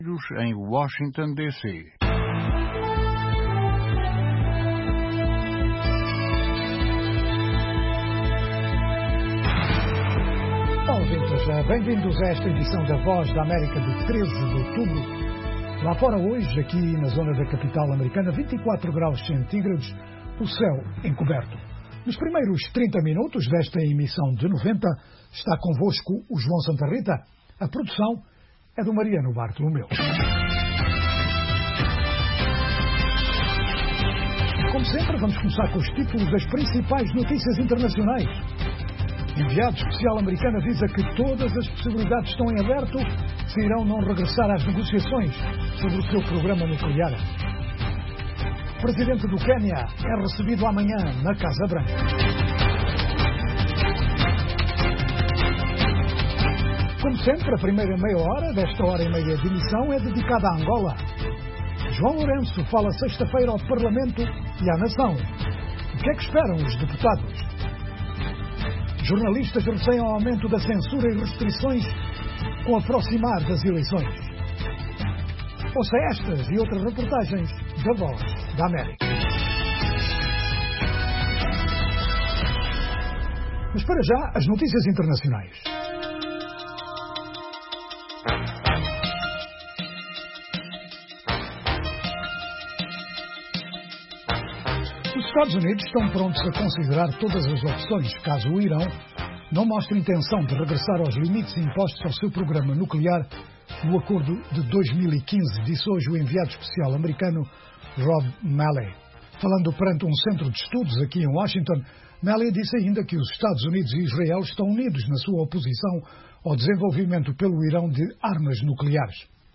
Em Washington, D.C. Olá, ouvintes, bem-vindos a esta edição da Voz da América de 13 de outubro. Lá fora hoje, aqui na zona da capital americana, 24 graus centígrados, o céu encoberto. Nos primeiros 30 minutos desta emissão de 90, está convosco o João Santa Rita. A produção é do Mariano Bartolomeu. Como sempre, vamos começar com os títulos das principais notícias internacionais. O enviado especial americano avisa que todas as possibilidades estão em aberto se Irão não regressar às negociações sobre o seu programa nuclear. O presidente do Quênia é recebido amanhã na Casa Branca. Como sempre, a primeira meia hora desta hora e meia de emissão é dedicada à Angola. João Lourenço fala sexta-feira ao Parlamento e à Nação. O que é que esperam os deputados? Jornalistas receiam o aumento da censura e restrições com o aproximar das eleições. Ouça estas e outras reportagens da Voz da América. Mas para já, as notícias internacionais. Os Estados Unidos estão prontos a considerar todas as opções caso o Irão não mostre intenção de regressar aos limites impostos ao seu programa nuclear no acordo de 2015, disse hoje o enviado especial americano Rob Malley. Falando perante um centro de estudos aqui em Washington, Malley disse ainda que os Estados Unidos e Israel estão unidos na sua oposição ao desenvolvimento pelo Irão de armas nucleares.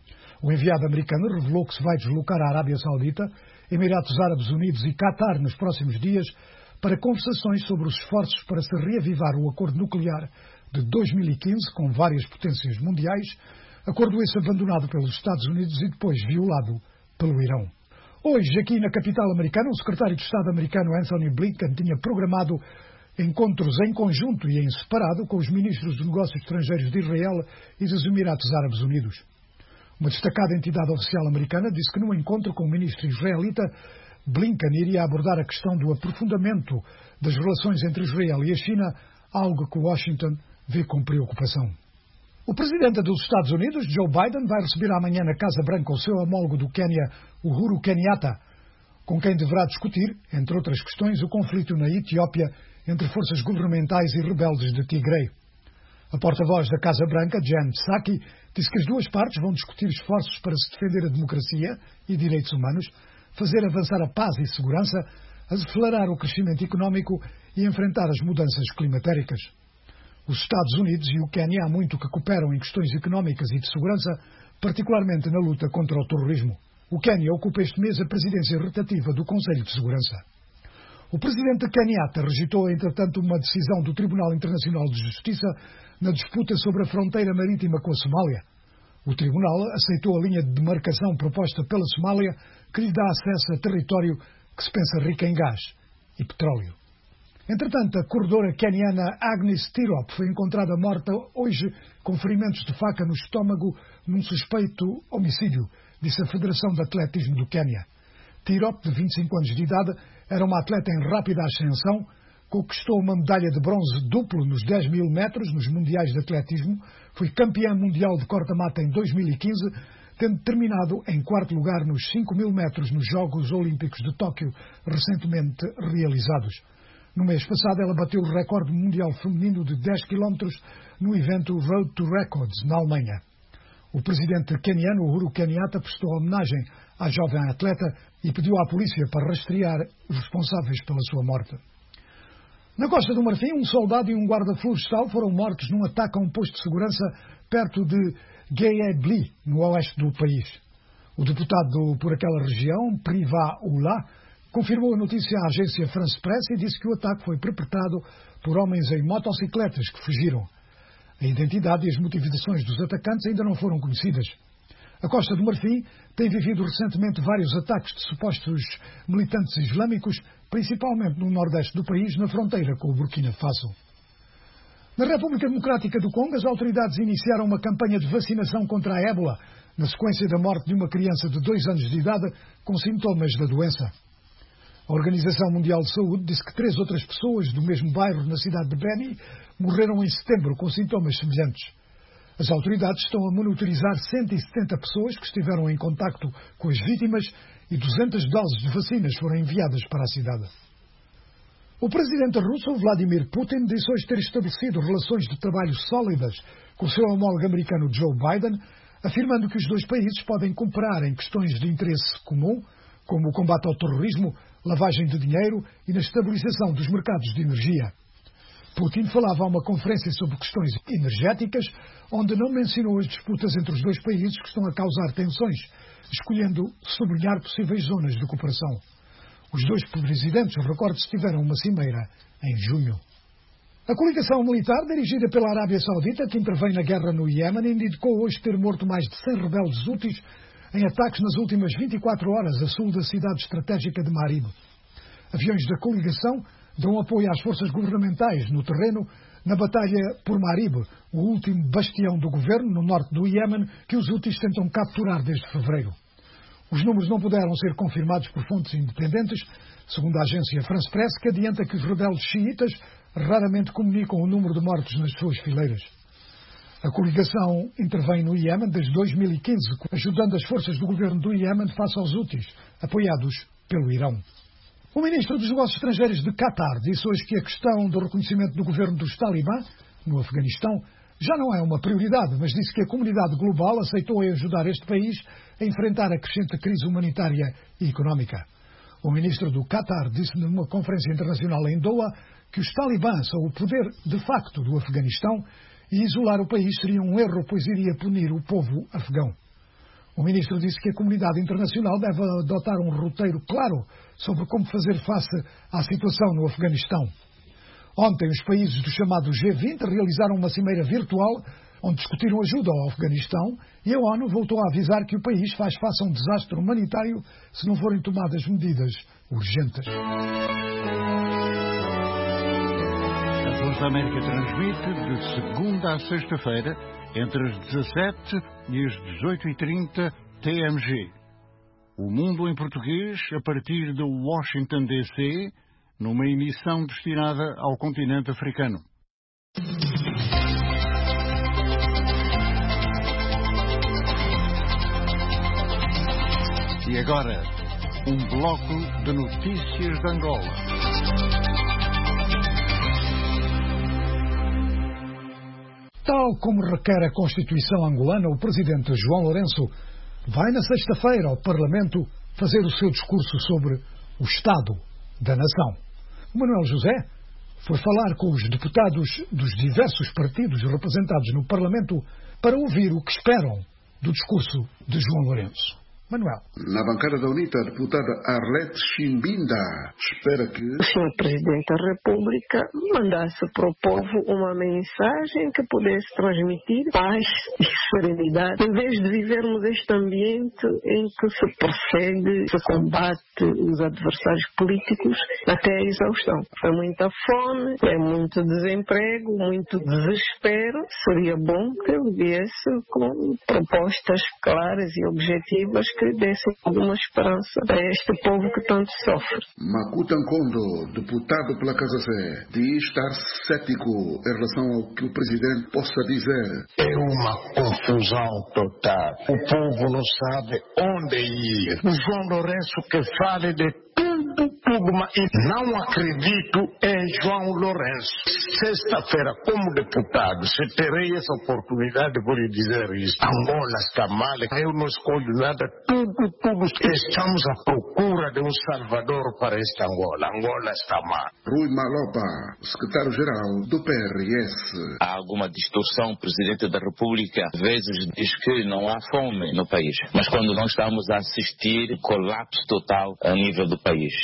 O enviado americano revelou que se vai deslocar à Arábia Saudita, Emirados Árabes Unidos e Qatar nos próximos dias para conversações sobre os esforços para se reavivar o acordo nuclear de 2015 com várias potências mundiais, acordo esse abandonado pelos Estados Unidos e depois violado pelo Irão. Hoje, aqui na capital americana, o secretário de Estado americano Antony Blinken tinha programado encontros em conjunto e em separado com os ministros dos Negócios Estrangeiros de Israel e dos Emirados Árabes Unidos. Uma destacada entidade oficial americana disse que no encontro com o ministro israelita, Blinken iria abordar a questão do aprofundamento das relações entre Israel e a China, algo que Washington vê com preocupação. O presidente dos Estados Unidos, Joe Biden, vai receber amanhã na Casa Branca o seu homólogo do Quênia, Uhuru Kenyatta, com quem deverá discutir, entre outras questões, o conflito na Etiópia entre forças governamentais e rebeldes de Tigray. A porta-voz da Casa Branca, Jen Psaki, disse que as duas partes vão discutir esforços para se defender a democracia e direitos humanos, fazer avançar a paz e segurança, acelerar o crescimento económico e enfrentar as mudanças climatéricas. Os Estados Unidos e o Quênia há muito que cooperam em questões económicas e de segurança, particularmente na luta contra o terrorismo. O Quênia ocupa este mês a presidência rotativa do Conselho de Segurança. O presidente Kenyatta rejeitou, entretanto, uma decisão do Tribunal Internacional de Justiça na disputa sobre a fronteira marítima com a Somália. O tribunal aceitou a linha de demarcação proposta pela Somália, que lhe dá acesso a território que se pensa rico em gás e petróleo. Entretanto, a corredora queniana Agnes Tirop foi encontrada morta hoje com ferimentos de faca no estômago num suspeito homicídio, disse a Federação de Atletismo do Quênia. Tirop, de 25 anos de idade, era uma atleta em rápida ascensão, conquistou uma medalha de bronze duplo nos 10 mil metros nos Mundiais de Atletismo, foi campeã mundial de corta-mata em 2015, tendo terminado em quarto lugar nos 5 mil metros nos Jogos Olímpicos de Tóquio, recentemente realizados. No mês passado, ela bateu o recorde mundial feminino de 10 km no evento Road to Records, na Alemanha. O presidente queniano, Uhuru Kenyatta, prestou homenagem à jovem atleta e pediu à polícia para rastrear os responsáveis pela sua morte. Na Costa do Marfim, um soldado e um guarda florestal foram mortos num ataque a um posto de segurança perto de Guéhé-Bli, no oeste do país. O deputado por aquela região, Priva Oula, confirmou a notícia à agência France Press e disse que o ataque foi perpetrado por homens em motocicletas que fugiram. A identidade e as motivações dos atacantes ainda não foram conhecidas. A Costa do Marfim tem vivido recentemente vários ataques de supostos militantes islâmicos, principalmente no nordeste do país, na fronteira com o Burkina Faso. Na República Democrática do Congo, as autoridades iniciaram uma campanha de vacinação contra a ébola, na sequência da morte de uma criança de 2 anos de idade com sintomas da doença. A Organização Mundial de Saúde disse que 3 outras pessoas do mesmo bairro na cidade de Beni morreram em setembro com sintomas semelhantes. As autoridades estão a monitorizar 170 pessoas que estiveram em contacto com as vítimas e 200 doses de vacinas foram enviadas para a cidade. O presidente russo Vladimir Putin disse hoje ter estabelecido relações de trabalho sólidas com o seu homólogo americano Joe Biden, afirmando que os 2 países podem cooperar em questões de interesse comum, como o combate ao terrorismo, lavagem de dinheiro e na estabilização dos mercados de energia. Putin falava a uma conferência sobre questões energéticas, onde não mencionou as disputas entre os 2 países que estão a causar tensões, escolhendo sublinhar possíveis zonas de cooperação. Os 2 presidentes, recorde-se, tiveram uma cimeira em junho. A coligação militar, dirigida pela Arábia Saudita, que intervém na guerra no Iémen, indicou hoje ter morto mais de 100 rebeldes houthis em ataques nas últimas 24 horas a sul da cidade estratégica de Marib. Aviões da coligação dão apoio às forças governamentais no terreno na batalha por Marib, o último bastião do governo no norte do Iémen que os houthis tentam capturar desde fevereiro. Os números não puderam ser confirmados por fontes independentes, segundo a agência France Press, que adianta que os rebeldes xiitas raramente comunicam o número de mortos nas suas fileiras. A coligação intervém no Iémen desde 2015, ajudando as forças do governo do Iémen face aos houthis, apoiados pelo Irão. O ministro dos Negócios Estrangeiros de Qatar disse hoje que a questão do reconhecimento do governo dos Talibã no Afeganistão já não é uma prioridade, mas disse que a comunidade global aceitou ajudar este país a enfrentar a crescente crise humanitária e económica. O ministro do Qatar disse numa conferência internacional em Doha que os Talibã são o poder de facto do Afeganistão e isolar o país seria um erro, pois iria punir o povo afegão. O ministro disse que a comunidade internacional deve adotar um roteiro claro sobre como fazer face à situação no Afeganistão. Ontem, os países do chamado G20 realizaram uma cimeira virtual onde discutiram ajuda ao Afeganistão e a ONU voltou a avisar que o país faz face a um desastre humanitário se não forem tomadas medidas urgentes. A Voz da América transmite de segunda a sexta-feira entre as 17 e as 18h30 TMG. O Mundo em Português a partir de Washington, D.C., numa emissão destinada ao continente africano. E agora, um bloco de notícias de Angola. Tal como requer a Constituição angolana, o presidente João Lourenço vai na sexta-feira ao Parlamento fazer o seu discurso sobre o Estado da Nação. Manuel José foi falar com os deputados dos diversos partidos representados no Parlamento para ouvir o que esperam do discurso de João Lourenço. Manuel. Na bancada da UNITA, a deputada Arlete Chimbinda espera que o Sr. Presidente da República mandasse para o povo uma mensagem que pudesse transmitir paz e serenidade, em vez de vivermos este ambiente em que se persegue, se combate os adversários políticos até a exaustão. É muita fome, é muito desemprego, muito desespero. Seria bom que ele viesse com propostas claras e objetivas que dessem alguma esperança a este povo que tanto sofre. Makuta Nkondo, deputado pela Casa Zé, diz estar cético em relação ao que o Presidente possa dizer. É uma confusão total. O povo não sabe onde ir. O João Lourenço que fale de tudo, mas não acredito em João Lourenço. Sexta-feira, como deputado, se terei essa oportunidade de lhe dizer isso. Angola está mal, eu não escolho nada, tudo. Estamos à procura de um salvador para esta Angola. Angola está mal. Rui Malopa, secretário-geral do PRS. Há alguma distorção. O Presidente da República às vezes diz que não há fome no país, mas quando nós estamos a assistir colapso total a nível do país. Então, o que o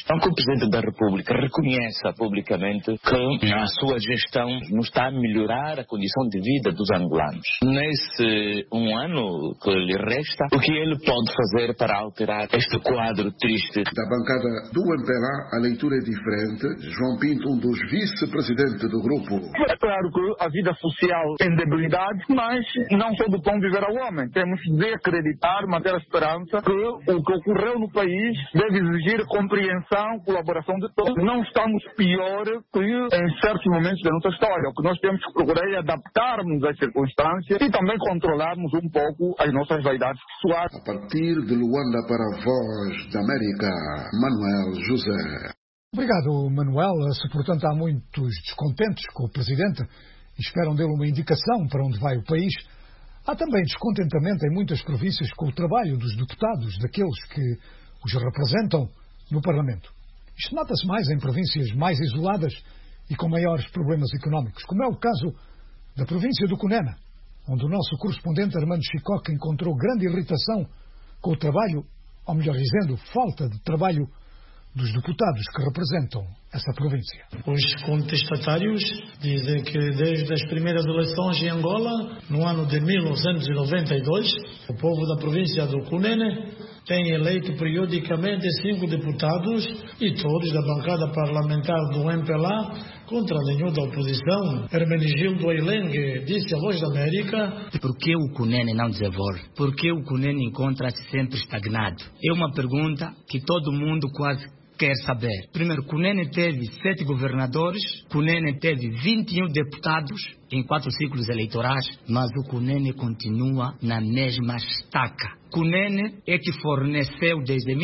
Presidente da República reconheça publicamente que a sua gestão não está a melhorar a condição de vida dos angolanos. Nesse um ano que lhe resta, o que ele pode fazer para alterar este quadro triste? Da bancada do MPLA, a leitura é diferente. João Pinto, um dos vice-presidentes do grupo. É claro que a vida social tem debilidade, mas não só do pão viver ao homem. Temos de acreditar, manter a esperança que o que ocorreu no país deve exigir compreensão, colaboração de todos. Não estamos pior que em certos momentos da nossa história. O que nós temos que procurar é adaptarmos às circunstâncias e também controlarmos um pouco as nossas vaidades pessoais. A partir de Luanda para a Voz da América, Manuel José. Obrigado, Manuel. Se, portanto, há muitos descontentes com o Presidente e esperam dele uma indicação para onde vai o país, há também descontentamento em muitas províncias com o trabalho dos deputados, daqueles que os representam no Parlamento. Isto nota-se mais em províncias mais isoladas e com maiores problemas económicos, como é o caso da província do Cunene, onde o nosso correspondente Armando Chicoque encontrou grande irritação com o trabalho, ou melhor dizendo, falta de trabalho dos deputados que representam essa província. Os contestatários dizem que desde as primeiras eleições em Angola, no ano de 1992, o povo da província do Cunene tem eleito periodicamente 5 deputados e todos da bancada parlamentar do MPLA contra nenhum da oposição. Hermenegildo Ailengue disse à Voz da América: por que o Cunene não desenvolve? Por que o Cunene encontra-se sempre estagnado? É uma pergunta que todo mundo quase quer saber. Primeiro, Cunene teve 7 governadores, Cunene teve 21 deputados em 4 ciclos eleitorais, mas o Cunene continua na mesma estaca. Cunene é que forneceu desde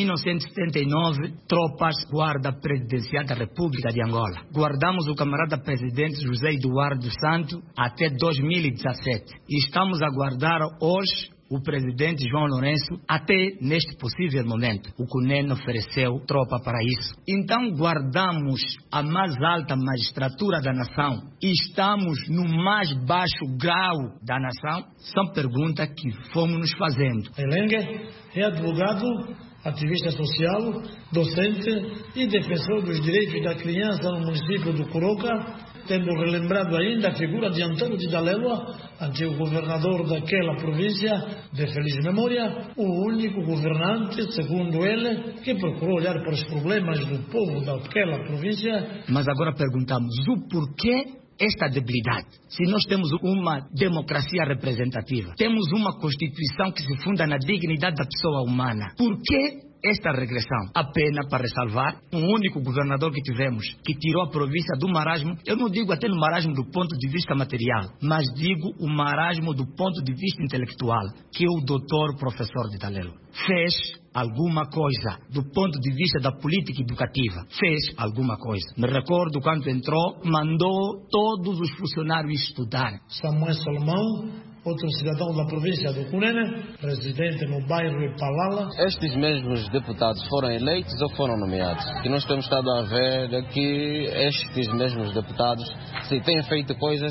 1979 tropas guarda presidencial da República de Angola. Guardamos o camarada presidente José Eduardo Santos até 2017 e estamos a guardar hoje o presidente João Lourenço até neste possível momento. O Cunene ofereceu tropa para isso. Então guardamos a mais alta magistratura da nação e estamos no mais baixo grau da nação. São perguntas que fomos nos fazendo. Ailengue é advogado, ativista social, docente e defensor dos direitos da criança no município do Coroca, tendo relembrado ainda a figura de Antônio de Daléua, antigo governador daquela província de feliz memória, o único governante, segundo ele, que procurou olhar para os problemas do povo daquela província. Mas agora perguntamos o porquê esta debilidade. Se nós temos uma democracia representativa, temos uma Constituição que se funda na dignidade da pessoa humana, por que esta regressão? Apenas para ressalvar um único governador que tivemos, que tirou a província do marasmo. Eu não digo até no marasmo do ponto de vista material, mas digo o marasmo do ponto de vista intelectual, que é o doutor professor de Daléua. Fez alguma coisa do ponto de vista da política educativa. Fez alguma coisa. Me recordo quando entrou, mandou todos os funcionários estudar. Samuel Solomão, outro cidadão da província do Cunene, residente no bairro Ipalala. Estes mesmos deputados foram eleitos ou foram nomeados? Que nós temos estado a ver é que estes mesmos deputados, se têm feito coisas,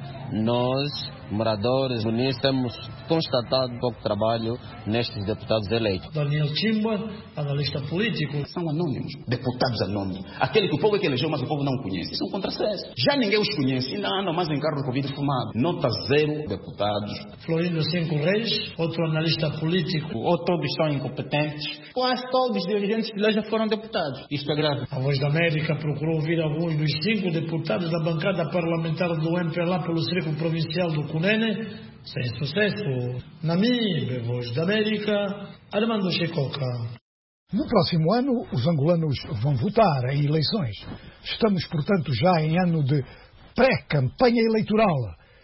nós, moradores, munícipes, temos constatado pouco trabalho nestes deputados eleitos. Daniel Chimba, analista político. São anônimos, deputados anônimos. Aquele que o povo é que elegeu, mas o povo não conhece. Isso é um contrassenso. Já ninguém os conhece. Ainda andam mais em carro de Covid fumado. Nota 0 deputados. Florindo Cinco Reis, outro analista político. Ou todos são incompetentes. Quase todos os dirigentes de lá já foram deputados. Isto é grave. A Voz da América procurou ouvir alguns dos 5 deputados da bancada parlamentar do MPLA pelo Círculo Provincial do Cunene. Sem sucesso. Namibe, Voz da América, Armando Chicoque. No próximo ano, os angolanos vão votar em eleições. Estamos, portanto, já em ano de pré-campanha eleitoral.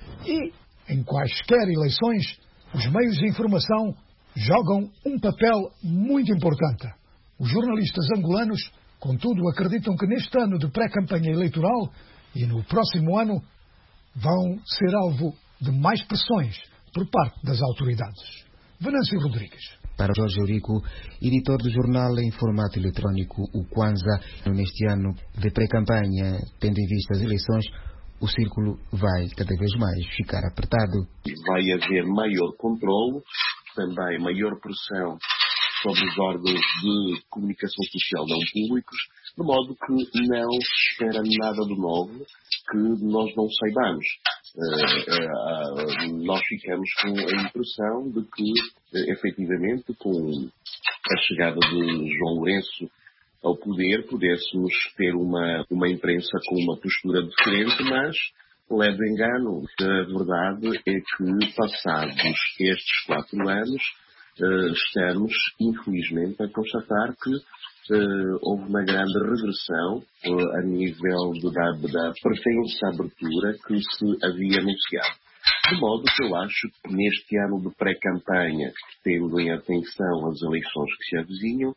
E, em quaisquer eleições, os meios de informação jogam um papel muito importante. Os jornalistas angolanos, contudo, acreditam que neste ano de pré-campanha eleitoral e no próximo ano vão ser alvo de mais pressões por parte das autoridades. Venâncio Rodrigues. Para Jorge Eurico, editor do jornal em formato eletrónico, o Kwanza, neste ano de pré-campanha, tendo em vista as eleições, o círculo vai cada vez mais ficar apertado. Vai haver maior controle, também maior pressão sobre os órgãos de comunicação social não públicos, de modo que não se espera nada de novo que nós não saibamos. Nós ficamos com a impressão de que, efetivamente, com a chegada de João Lourenço ao poder, pudéssemos ter uma imprensa com uma postura diferente, mas leve engano. A verdade é que, passados estes 4 anos, estamos, infelizmente, a constatar que houve uma grande regressão a nível da pretensa abertura que se havia anunciado. De modo que eu acho que neste ano de pré-campanha, tendo em atenção as eleições que se avizinham,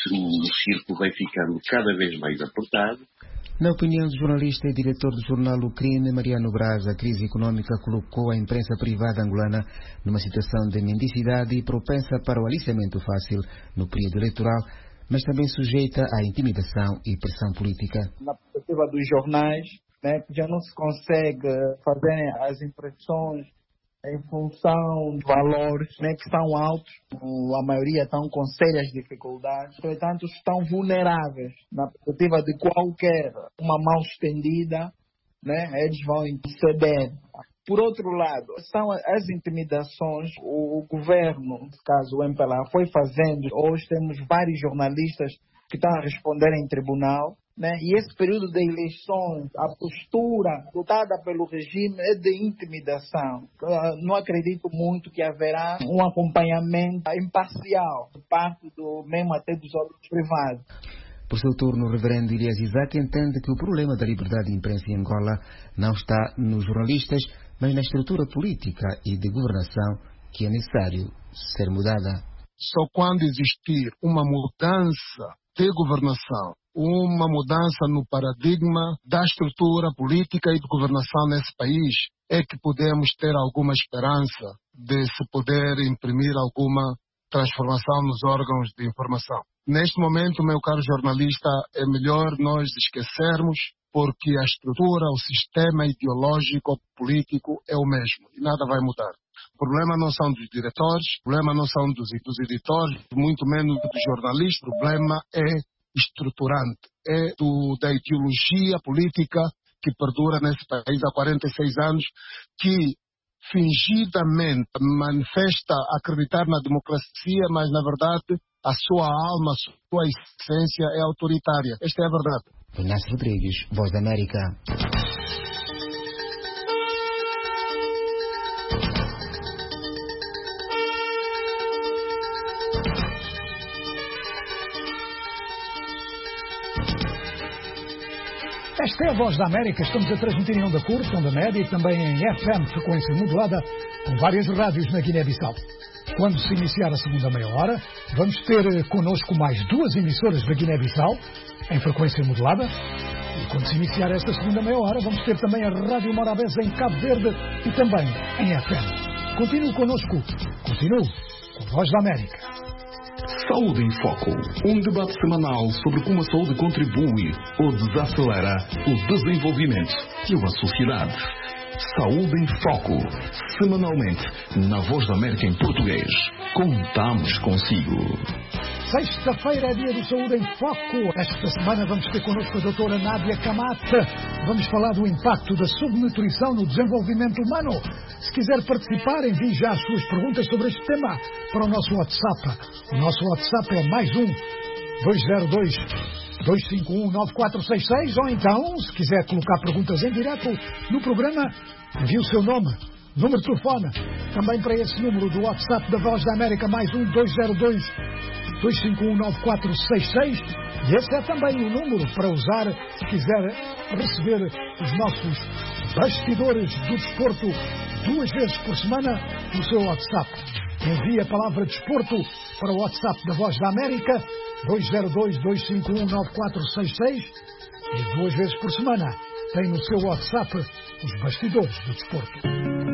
o círculo vai ficando cada vez mais apertado. Na opinião do jornalista e diretor do jornal O Crime, Mariano Braz, a crise econômica colocou a imprensa privada angolana numa situação de mendicidade e propensa para o aliciamento fácil no período eleitoral, mas também sujeita à intimidação e pressão política. Na perspectiva dos jornais, já não se consegue fazer as impressões em função de valores que são altos, a maioria estão com sérias dificuldades, portanto estão vulneráveis na perspectiva de qualquer uma mão estendida, eles vão ceder. Por outro lado, são as intimidações, o governo, nesse caso o MPLA, foi fazendo. Hoje temos vários jornalistas que estão a responder em tribunal, e esse período de eleições, a postura adotada pelo regime é de intimidação. Não acredito muito que haverá um acompanhamento imparcial por parte mesmo até dos órgãos privados. Por seu turno, o reverendo Elias Isaac entende que o problema da liberdade de imprensa em Angola não está nos jornalistas, mas na estrutura política e de governação que é necessário ser mudada. Só quando existir uma mudança de governação, uma mudança no paradigma da estrutura política e de governação nesse país, é que podemos ter alguma esperança de se poder imprimir alguma transformação nos órgãos de informação. Neste momento, meu caro jornalista, é melhor nós esquecermos, porque a estrutura, o sistema ideológico, político é o mesmo e nada vai mudar. O problema não são dos diretores, o problema não são dos editores, muito menos dos jornalistas, o problema é estruturante, é da ideologia política que perdura nesse país há 46 anos, que fingidamente manifesta acreditar na democracia, mas na verdade a sua alma, a sua essência é autoritária. Esta é a verdade. Inácio Rodrigues, Voz da América. Esta é a Voz da América. Estamos a transmitir em onda curta, onda média e também em FM, frequência modulada, com várias rádios na Guiné-Bissau. Quando se iniciar a segunda meia hora, vamos ter connosco mais 2 emissoras da Guiné-Bissau, em frequência modulada. E quando se iniciar esta segunda meia hora, vamos ter também a Rádio Morabeza em Cabo Verde e também em FM. Continue connosco. Continue com a Voz da América. Saúde em Foco, um debate semanal sobre como a saúde contribui ou desacelera o desenvolvimento de uma sociedade. Saúde em Foco, semanalmente, na Voz da América em português. Contamos consigo. Sexta-feira é dia do Saúde em Foco. Esta semana vamos ter connosco a doutora Nádia Camata. Vamos falar do impacto da subnutrição no desenvolvimento humano. Se quiser participar, envie já as suas perguntas sobre este tema para o nosso WhatsApp. O nosso WhatsApp é +1 202 251 9466, ou então, se quiser colocar perguntas em direto no programa, envie o seu nome, número de telefone, também para esse número do WhatsApp da Voz da América, +1 202 251 9466, e esse é também o número para usar se quiser receber os nossos bastidores do desporto 2 vezes por semana no seu WhatsApp. Envie a palavra desporto para o WhatsApp da Voz da América, 202 251 9466, e 2 vezes por semana tem no seu WhatsApp os bastidores do desporto.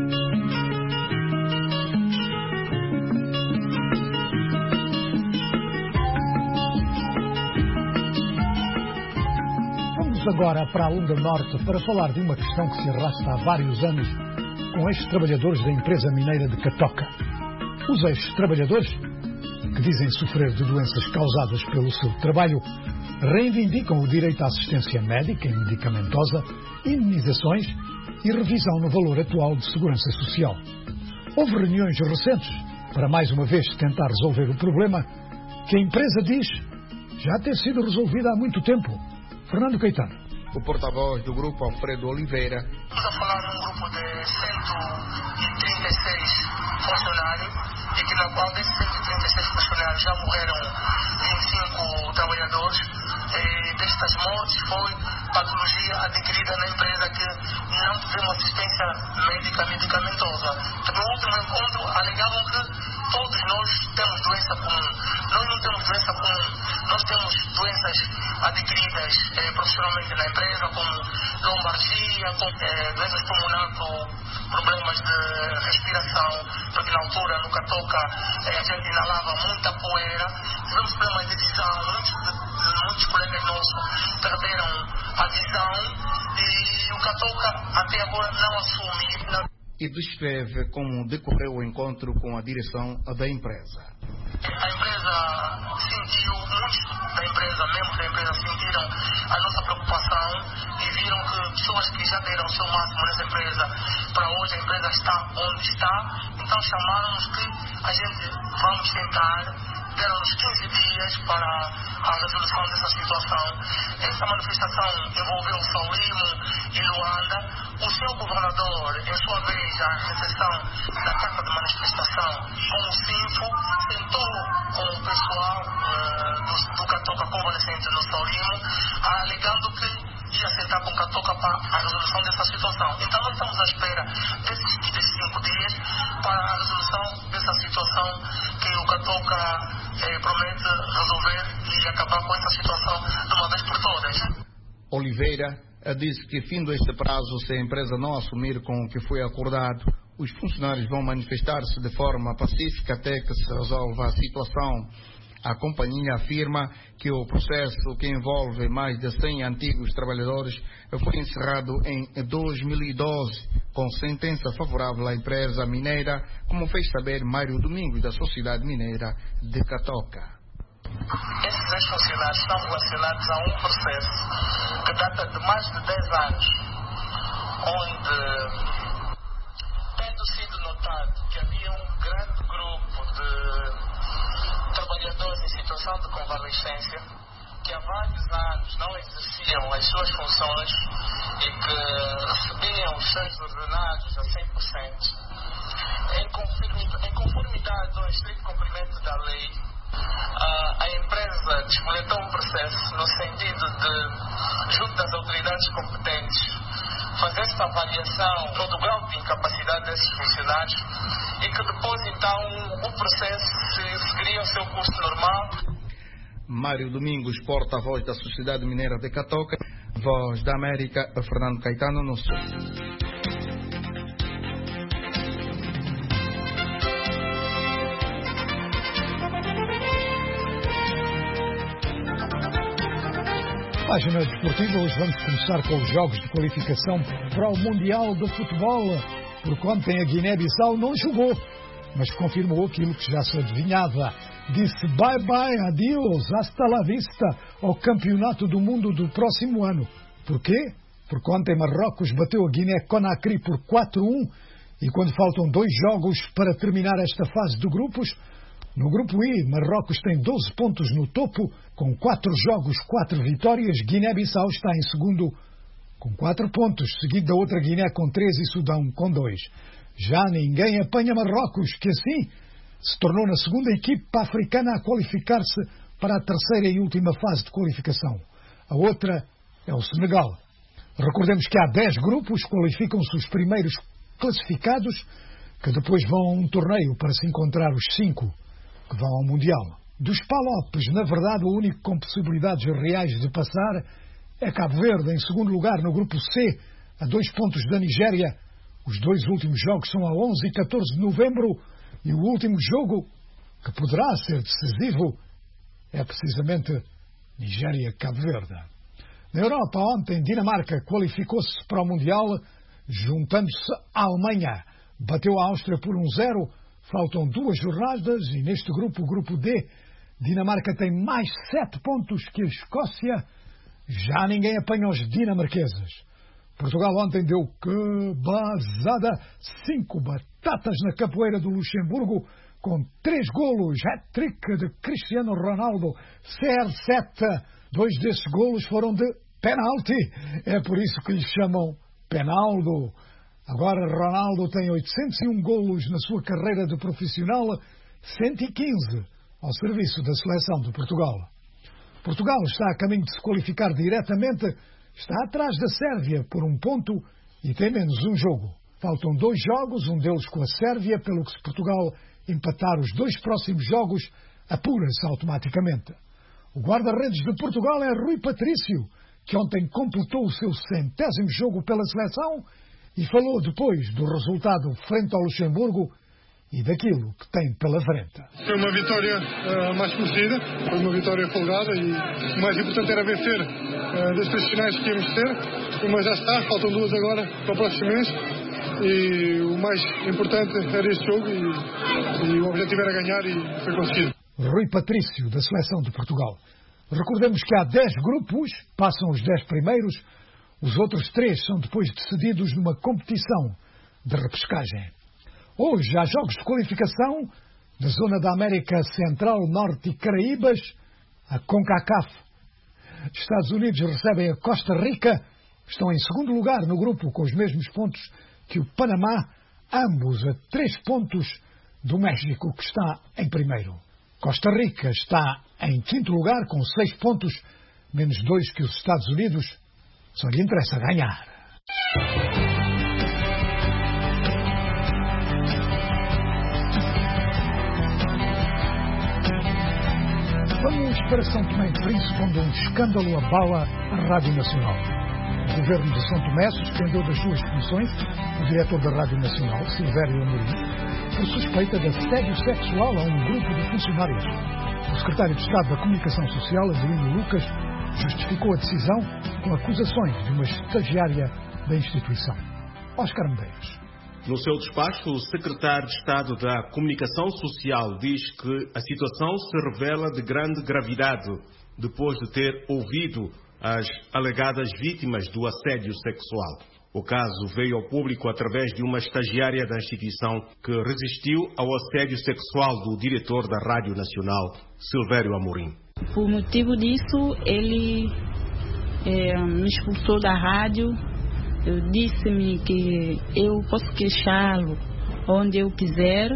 Vamos agora para a Onda Norte para falar de uma questão que se arrasta há vários anos com ex-trabalhadores da empresa mineira de Catoca. Os ex-trabalhadores, que dizem sofrer de doenças causadas pelo seu trabalho, reivindicam o direito à assistência médica e medicamentosa, indenizações e revisão no valor atual de segurança social. Houve reuniões recentes para mais uma vez tentar resolver o problema que a empresa diz já ter sido resolvido há muito tempo. Fernando Caetano. O porta-voz do grupo, Alfredo Oliveira. Estamos a falar de um grupo de 136 funcionários e que na qual desses 136 funcionários já morreram 25 trabalhadores. Destas mortes foi patologia adquirida na empresa que não tivemos assistência médica medicamentosa. No último encontro alegavam que todos nós temos doença comum. Nós não temos doença comum. Nós temos doenças adquiridas profissionalmente na empresa, como lombalgia, doenças pulmonares, problemas de respiração, porque na altura no Catoca a gente inalava muita poeira, tivemos problemas de visão, muitos colegas nossos perderam a visão e o Catoca até agora não assume. E descreve como decorreu o encontro com a direção da empresa. A empresa sentiu, muitos da empresa, membros da empresa sentiram a nossa preocupação e viram que pessoas que já deram o seu máximo nessa empresa, para hoje a empresa está onde está, então chamaram-nos que a gente vamos tentar, deram-nos 15 dias para a resolução dessa situação. Essa manifestação envolveu Saurimo e Luanda. O seu governador, em sua vez, à recepção da carta de manifestação com o Sinfo, sentou com o pessoal do Catoca convalescente no Saurimo, alegando que ia sentar com o Catoca para a resolução dessa situação. Então nós estamos à espera desses 5 dias para a resolução dessa situação que o Catoca promete resolver e acabar com essa situação de uma vez por todas. Oliveira disse que, fim deste prazo, se a empresa não assumir com o que foi acordado, os funcionários vão manifestar-se de forma pacífica até que se resolva a situação. A companhia afirma que o processo, que envolve mais de 100 antigos trabalhadores, foi encerrado em 2012, com sentença favorável à empresa mineira, como fez saber Mário Domingos, da Sociedade Mineira de Catoca. Esses ex-funcionários estão relacionados a um processo que data de mais de 10 anos, onde, tendo sido notado que havia um grande grupo de trabalhadores em situação de convalescência que há vários anos não exerciam as suas funções e que recebiam os seus ordenados a 100%, em conformidade ao estrito cumprimento da lei, a empresa desmoletou um processo no sentido de, junto das autoridades competentes, fazer esta avaliação do grau de incapacidade desses funcionários e que depois então o processo seguiria o seu curso normal. Mário Domingos, porta-voz da Sociedade Mineira de Catoca. Voz da América, Fernando Caetano, no Sul. Página desportiva, hoje vamos começar com os jogos de qualificação para o Mundial de Futebol, porque ontem a Guiné-Bissau não jogou, mas confirmou aquilo que já se adivinhava. Disse bye-bye, adiós, hasta la vista ao Campeonato do Mundo do próximo ano. Porquê? Porque ontem Marrocos bateu a Guiné-Conakry por 4-1 e quando faltam 2 jogos para terminar esta fase de grupos, no grupo I, Marrocos tem 12 pontos no topo, com 4 jogos, 4 vitórias. Guiné-Bissau está em segundo, com 4 pontos, seguido da outra Guiné com 3 e Sudão com 2. Já ninguém apanha Marrocos, que assim se tornou na segunda equipa africana a qualificar-se para a terceira e última fase de qualificação. A outra é o Senegal. Recordemos que há 10 grupos, qualificam-se os primeiros classificados, que depois vão a um torneio para se encontrar os 5 que vão ao Mundial. Dos Palopes, na verdade, o único com possibilidades reais de passar é Cabo Verde, em segundo lugar no grupo C, a 2 pontos da Nigéria. Os 2 últimos jogos são a 11 e 14 de novembro e o último jogo, que poderá ser decisivo, é precisamente Nigéria-Cabo Verde. Na Europa, ontem, Dinamarca qualificou-se para o Mundial, juntando-se à Alemanha. Bateu a Áustria por 1-0, Faltam 2 jornadas e neste grupo, o grupo D, Dinamarca tem mais 7 pontos que a Escócia. Já ninguém apanha os dinamarqueses. Portugal ontem deu que basada, 5 batatas na capoeira do Luxemburgo, com 3 golos, hat-trick de Cristiano Ronaldo, CR7. 2 desses golos foram de penalti. É por isso que lhe chamam Penaldo. Agora Ronaldo tem 801 golos na sua carreira de profissional, 115 ao serviço da seleção de Portugal. Portugal está a caminho de se qualificar diretamente, está atrás da Sérvia por 1 ponto e tem menos um jogo. Faltam 2 jogos, um deles com a Sérvia, pelo que se Portugal empatar os 2 próximos jogos, apura-se automaticamente. O guarda-redes de Portugal é Rui Patrício, que ontem completou o seu 100º jogo pela seleção e falou depois do resultado frente ao Luxemburgo e daquilo que tem pela frente. Foi uma vitória mais conhecida, foi uma vitória folgada e o mais importante era vencer das 3 finais que íamos ter. Uma já está, faltam 2 agora para o próximo mês e o mais importante era este jogo e o objetivo era ganhar e foi conseguido. Rui Patrício, da Seleção de Portugal. Recordemos que há 10 grupos, passam os 10 primeiros, os outros 3 são depois decididos numa competição de repescagem. Hoje há jogos de qualificação da Zona da América Central, Norte e Caraíbas, a CONCACAF. Estados Unidos recebem a Costa Rica, estão em segundo lugar no grupo com os mesmos pontos que o Panamá, ambos a 3 pontos do México, que está em primeiro. Costa Rica está em quinto lugar com 6 pontos, menos 2 que os Estados Unidos. Só lhe interessa ganhar. Vamos para São Tomé e Príncipe, onde um escândalo abala a Rádio Nacional. O governo de São Tomé suspendeu das suas funções o diretor da Rádio Nacional, Silvério Amorim, por suspeita de assédio sexual a um grupo de funcionários. O secretário de Estado da Comunicação Social, Adelino Lucas, justificou a decisão com acusações de uma estagiária da instituição. Oscar Medeiros. No seu despacho, o secretário de Estado da Comunicação Social diz que a situação se revela de grande gravidade depois de ter ouvido as alegadas vítimas do assédio sexual. O caso veio ao público através de uma estagiária da instituição que resistiu ao assédio sexual do diretor da Rádio Nacional, Silvério Amorim. Por motivo disso, ele me expulsou da rádio. Disse-me que eu posso queixá-lo onde eu quiser.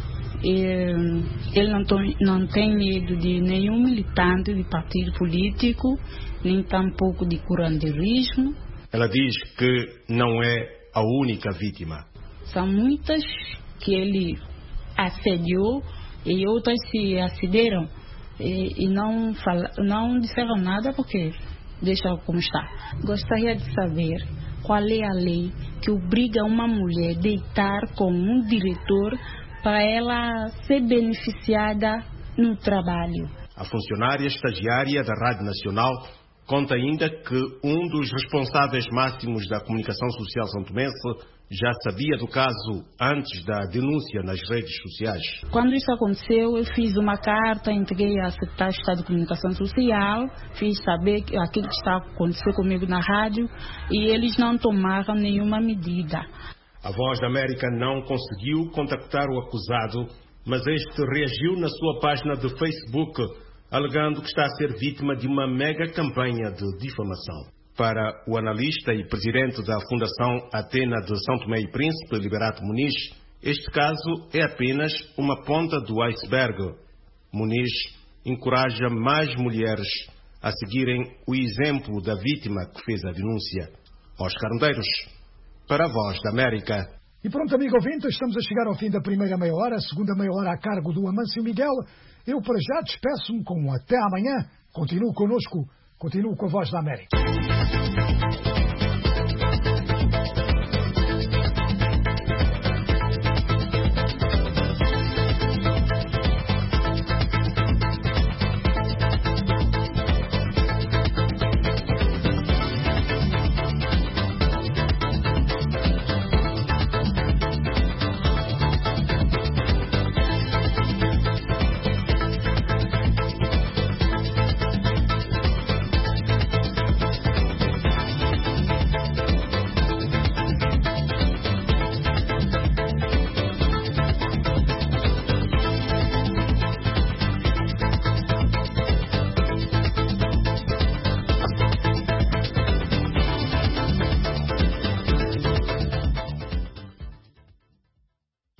Ele não tem medo de nenhum militante de partido político, nem tampouco de curanderismo. Ela diz que não é a única vítima. São muitas que ele assediou e outras se assideram e não disseram nada porque deixam como está. Gostaria de saber qual é a lei que obriga uma mulher a deitar com um diretor para ela ser beneficiada no trabalho. A funcionária estagiária da Rádio Nacional conta ainda que um dos responsáveis máximos da comunicação social santomense já sabia do caso antes da denúncia nas redes sociais. Quando isso aconteceu, eu fiz uma carta, entreguei à Secretaria de Estado de Comunicação Social, fiz saber aquilo que está acontecendo comigo na rádio e eles não tomaram nenhuma medida. A Voz da América não conseguiu contactar o acusado, mas este reagiu na sua página de Facebook, alegando que está a ser vítima de uma mega campanha de difamação. Para o analista e presidente da Fundação Atena de São Tomé e Príncipe, Liberato Muniz, este caso é apenas uma ponta do iceberg. Muniz encoraja mais mulheres a seguirem o exemplo da vítima que fez a denúncia. Oscar Medeiros, para a Voz da América. E pronto, amigo ouvinte, estamos a chegar ao fim da primeira meia hora, a segunda meia hora a cargo do Amâncio Miguel. Eu para já despeço-me com um até amanhã. Continuo connosco, continuo com a Voz da América.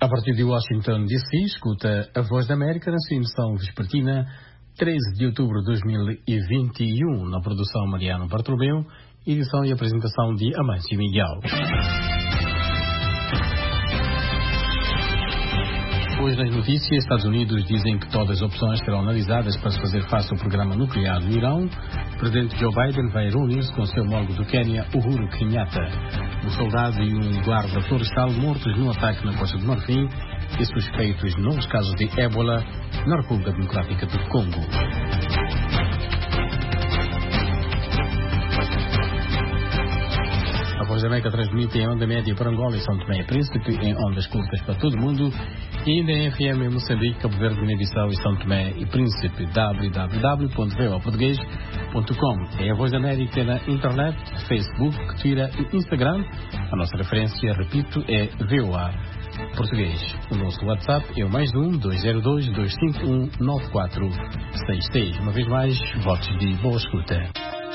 A partir de Washington, D.C., escuta a Voz da América na sua emissão vespertina, 13 de outubro de 2021, na produção Mariano Bartolomeu, edição e apresentação de Amâncio Miguel. Hoje nas notícias, Estados Unidos dizem que todas as opções serão analisadas para se fazer face ao programa nuclear do Irão. O presidente Joe Biden vai reunir-se com seu homólogo do Quênia, Uhuru Kenyatta. Um soldado e um guarda florestal mortos num ataque na Costa do Marfim e suspeitos de novos casos de ébola na República Democrática do Congo. A Voz da América transmite em onda média para Angola e São Tomé e Príncipe, em ondas curtas para todo o mundo, e ainda em FM em Moçambique, Cabo Verde, Guiné-Bissau e São Tomé e Príncipe. www.voaportugues.com. É a Voz da América na internet, Facebook, Twitter e Instagram. A nossa referência, repito, é VOA Português. O nosso WhatsApp é o +1 202 251 9466. Uma vez mais, votos de boa escuta.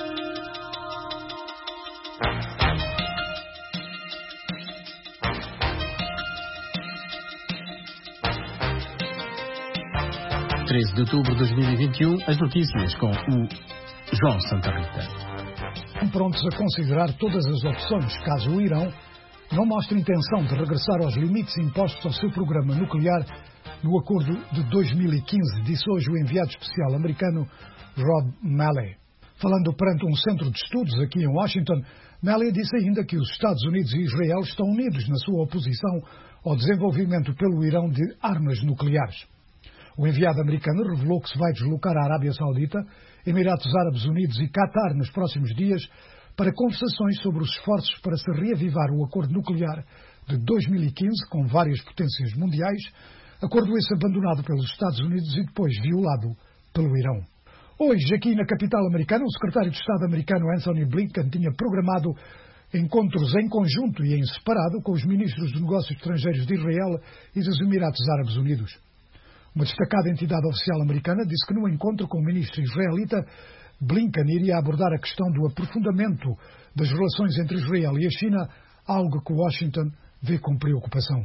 De outubro de 2021, as notícias com o João Santa Rita. Prontos a considerar todas as opções caso o Irão não mostre intenção de regressar aos limites impostos ao seu programa nuclear no acordo de 2015, disse hoje o enviado especial americano Rob Malley. Falando perante um centro de estudos aqui em Washington, Malley disse ainda que os Estados Unidos e Israel estão unidos na sua oposição ao desenvolvimento pelo Irão de armas nucleares. O enviado americano revelou que se vai deslocar à Arábia Saudita, Emirados Árabes Unidos e Qatar nos próximos dias para conversações sobre os esforços para se reavivar o acordo nuclear de 2015 com várias potências mundiais, acordo esse abandonado pelos Estados Unidos e depois violado pelo Irão. Hoje, aqui na capital americana, o secretário de Estado americano Anthony Blinken tinha programado encontros em conjunto e em separado com os ministros de Negócios Estrangeiros de Israel e dos Emirados Árabes Unidos. Uma destacada entidade oficial americana disse que no encontro com o ministro israelita, Blinken iria abordar a questão do aprofundamento das relações entre Israel e a China, algo que Washington vê com preocupação.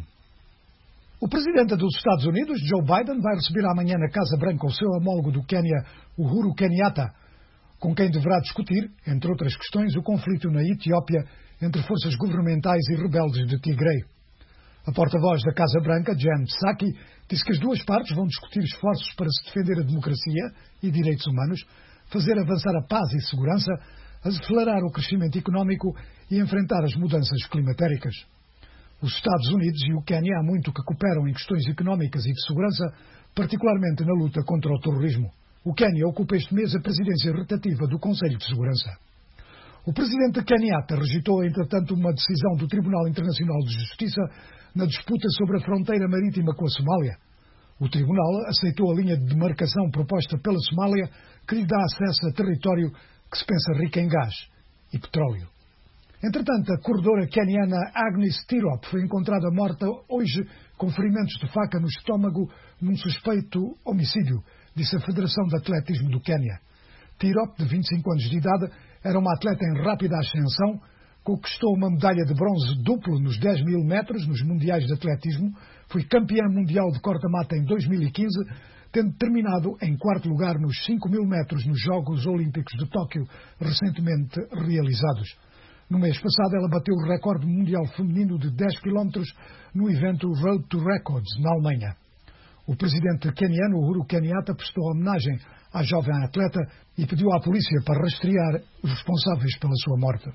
O presidente dos Estados Unidos, Joe Biden, vai receber amanhã na Casa Branca o seu homólogo do Quênia, Uhuru Kenyatta, com quem deverá discutir, entre outras questões, o conflito na Etiópia entre forças governamentais e rebeldes de Tigray. A porta-voz da Casa Branca, Jen Psaki, disse que as duas partes vão discutir esforços para se defender a democracia e direitos humanos, fazer avançar a paz e segurança, acelerar o crescimento económico e enfrentar as mudanças climatéricas. Os Estados Unidos e o Quênia há muito que cooperam em questões económicas e de segurança, particularmente na luta contra o terrorismo. O Quênia ocupa este mês a presidência rotativa do Conselho de Segurança. O presidente Kenyatta rejeitou, entretanto, uma decisão do Tribunal Internacional de Justiça na disputa sobre a fronteira marítima com a Somália. O tribunal aceitou a linha de demarcação proposta pela Somália, que lhe dá acesso a território que se pensa rico em gás e petróleo. Entretanto, a corredora queniana Agnes Tirop foi encontrada morta hoje com ferimentos de faca no estômago num suspeito homicídio, disse a Federação de Atletismo do Quênia. Tirop, de 25 anos de idade, era uma atleta em rápida ascensão, conquistou uma medalha de bronze duplo nos 10.000 metros nos Mundiais de Atletismo, foi campeã mundial de corta-mata em 2015, tendo terminado em quarto lugar nos 5.000 metros nos Jogos Olímpicos de Tóquio, recentemente realizados. No mês passado, ela bateu o recorde mundial feminino de 10 km no evento Road to Records, na Alemanha. O presidente queniano, Uhuru Kenyatta, prestou homenagem à jovem atleta e pediu à polícia para rastrear os responsáveis pela sua morte.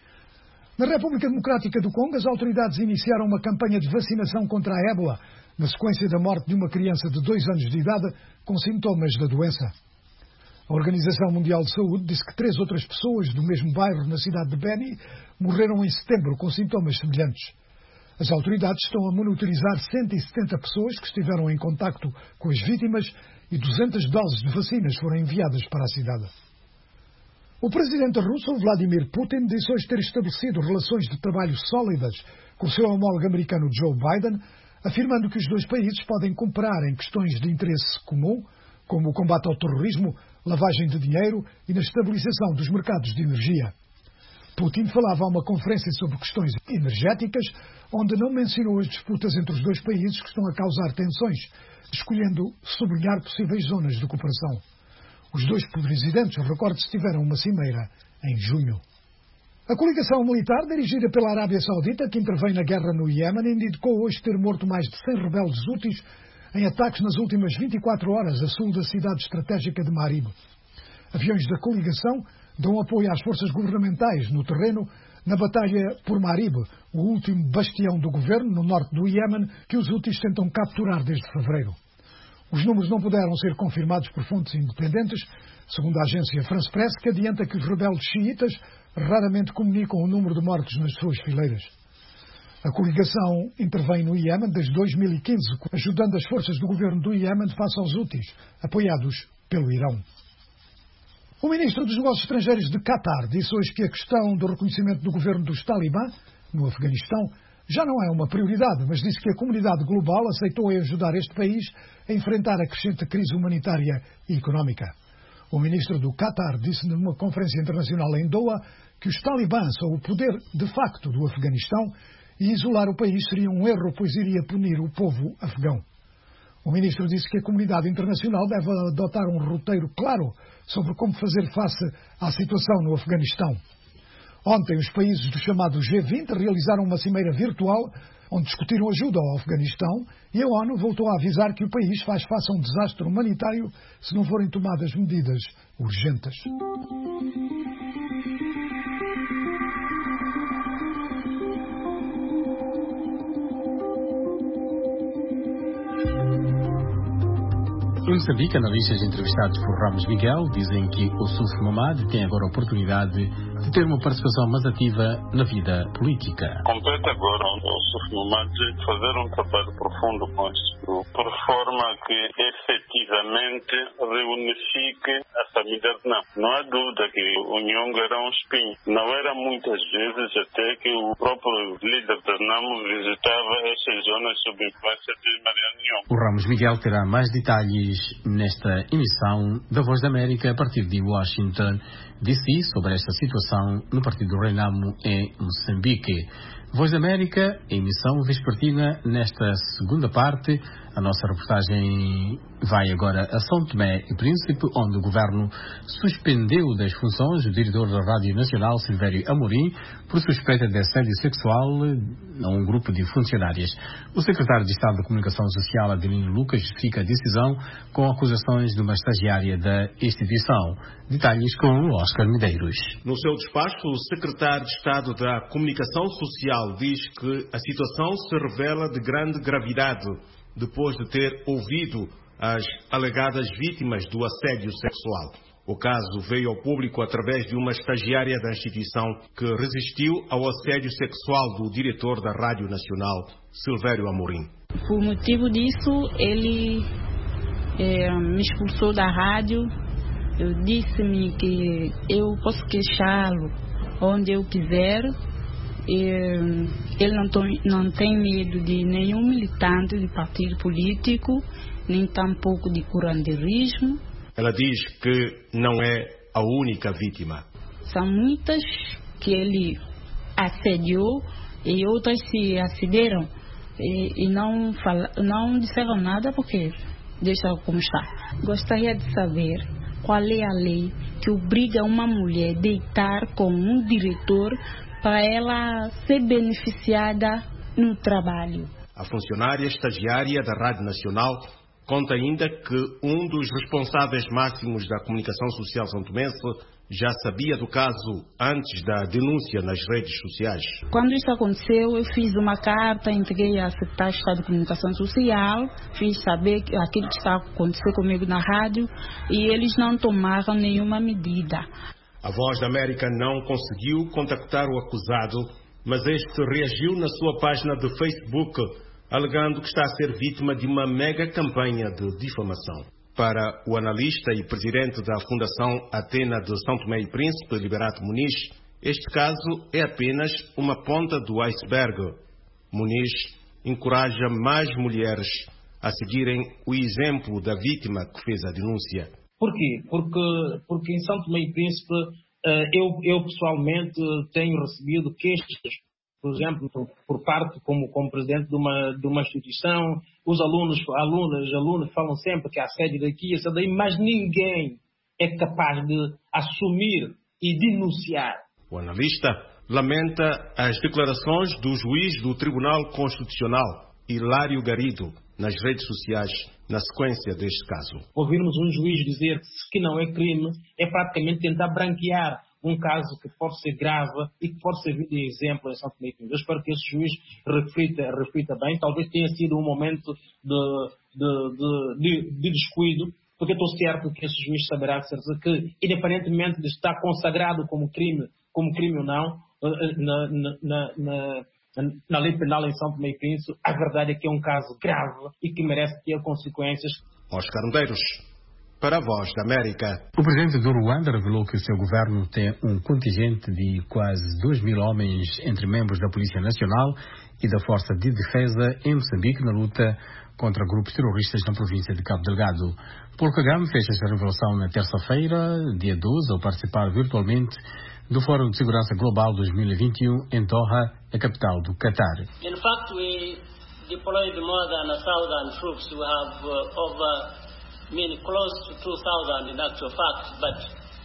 Na República Democrática do Congo, as autoridades iniciaram uma campanha de vacinação contra a ébola, na sequência da morte de uma criança de 2 anos de idade com sintomas da doença. A Organização Mundial de Saúde disse que 3 outras pessoas do mesmo bairro na cidade de Beni morreram em setembro com sintomas semelhantes. As autoridades estão a monitorizar 170 pessoas que estiveram em contacto com as vítimas e 200 doses de vacinas foram enviadas para a cidade. O presidente russo, Vladimir Putin, disse hoje ter estabelecido relações de trabalho sólidas com o seu homólogo americano Joe Biden, afirmando que os dois países podem cooperar em questões de interesse comum, como o combate ao terrorismo, lavagem de dinheiro e na estabilização dos mercados de energia. Putin falava a uma conferência sobre questões energéticas, onde não mencionou as disputas entre os dois países que estão a causar tensões, escolhendo sublinhar possíveis zonas de cooperação. Os dois presidentes, recorde-se, tiveram uma cimeira em junho. A coligação militar, dirigida pela Arábia Saudita, que intervém na guerra no Iémen, indicou hoje ter morto mais de 100 rebeldes houthis em ataques nas últimas 24 horas a sul da cidade estratégica de Marib. Aviões da coligação dão apoio às forças governamentais no terreno na batalha por Marib, o último bastião do governo no norte do Iémen que os houthis tentam capturar desde fevereiro. Os números não puderam ser confirmados por fontes independentes, segundo a agência France Press, que adianta que os rebeldes xiitas raramente comunicam o número de mortos nas suas fileiras. A coligação intervém no Iémen desde 2015, ajudando as forças do governo do Iémen face aos houthis, apoiados pelo Irão. O ministro dos Negócios Estrangeiros de Qatar disse hoje que a questão do reconhecimento do governo dos Talibã no Afeganistão já não é uma prioridade, mas disse que a comunidade global aceitou ajudar este país a enfrentar a crescente crise humanitária e económica. O ministro do Qatar disse numa conferência internacional em Doha que os Talibãs são o poder de facto do Afeganistão e isolar o país seria um erro, pois iria punir o povo afegão. O ministro disse que a comunidade internacional deve adotar um roteiro claro sobre como fazer face à situação no Afeganistão. Ontem, os países do chamado G20 realizaram uma cimeira virtual onde discutiram ajuda ao Afeganistão e a ONU voltou a avisar que o país faz face a um desastre humanitário se não forem tomadas medidas urgentes. Em Moçambique, analistas entrevistados por Ramos Miguel dizem que o Suf Mamad tem agora a oportunidade de ter uma participação mais ativa na vida política. Compete agora o Suf Mamad fazer um trabalho profundo com este grupo, por forma que efetivamente reunifique a família Znam. Não há dúvida que o Nhongo era um espinho. Não era muitas vezes até que o próprio líder da Znam visitava essas zonas sob influência de Mariano Nhongo. O Ramos Miguel terá mais detalhes nesta emissão da Voz da América a partir de Washington, DC, sobre esta situação no Partido Renamo em Moçambique. Voz da América, emissão vespertina nesta segunda parte. A nossa reportagem vai agora a São Tomé e Príncipe, onde o governo suspendeu das funções o diretor da Rádio Nacional, Silvério Amorim, por suspeita de assédio sexual a um grupo de funcionárias. O secretário de Estado da Comunicação Social, Adelino Lucas, justifica a decisão com acusações de uma estagiária da instituição. Detalhes com o Oscar Medeiros. No seu despacho, o secretário de Estado da Comunicação Social diz que a situação se revela de grande gravidade depois de ter ouvido as alegadas vítimas do assédio sexual. O caso veio ao público através de uma estagiária da instituição que resistiu ao assédio sexual do diretor da Rádio Nacional, Silvério Amorim. Por motivo disso, ele me expulsou da rádio. Eu disse-me que eu posso queixá-lo onde eu quiser. Ele não tem medo de nenhum militante de partido político, nem tampouco de curanderismo. Ela diz que não é a única vítima. São muitas que ele assediou e outras se assediaram e não disseram nada porque deixa como está. Gostaria de saber qual é a lei que obriga uma mulher a deitar com um diretor para ela ser beneficiada no trabalho. A funcionária estagiária da Rádio Nacional conta ainda que um dos responsáveis máximos da comunicação social santomense já sabia do caso antes da denúncia nas redes sociais. Quando isso aconteceu, eu fiz uma carta, entreguei à Secretaria de Estado de Comunicação Social, fiz saber aquilo que está acontecendo comigo na rádio e eles não tomaram nenhuma medida. A Voz da América não conseguiu contactar o acusado, mas este reagiu na sua página de Facebook, alegando que está a ser vítima de uma mega campanha de difamação. Para o analista e presidente da Fundação Atena de São Tomé e Príncipe, Liberato Muniz, este caso é apenas uma ponta do iceberg. Muniz encoraja mais mulheres a seguirem o exemplo da vítima que fez a denúncia. Por quê? Porque em São Tomé e Príncipe Eu pessoalmente tenho recebido queixas, por exemplo, por parte como presidente de uma instituição, os alunos falam sempre que há sede daqui, essa daí, mas ninguém é capaz de assumir e denunciar. O analista lamenta as declarações do juiz do Tribunal Constitucional, Hilário Garrido, nas redes sociais, na sequência deste caso. Ouvirmos um juiz dizer que não é crime é praticamente tentar branquear um caso que pode ser grave e que pode servir de exemplo em São Tomé e Príncipe. Eu espero que esse juiz reflita bem. Talvez tenha sido um momento de descuido, porque eu estou certo que esse juiz saberá de certeza que, independentemente de estar consagrado como crime ou não, na lei penal em São Tomé e Príncipe, a verdade é que é um caso grave e que merece ter consequências. Oscar Medeiros, para a Voz da América. O presidente do Ruanda revelou que o seu governo tem um contingente de quase 2.000 homens entre membros da Polícia Nacional e da Força de Defesa em Moçambique na luta contra grupos terroristas na província de Cabo Delgado. Paul Kagame fez esta revelação na terça-feira, dia 12, ao participar virtualmente do Fórum de Segurança Global 2021 em Doha, a capital do Qatar. In fact, we deployed more than 1,000 troops. We have close to 2,000 in actual fact, but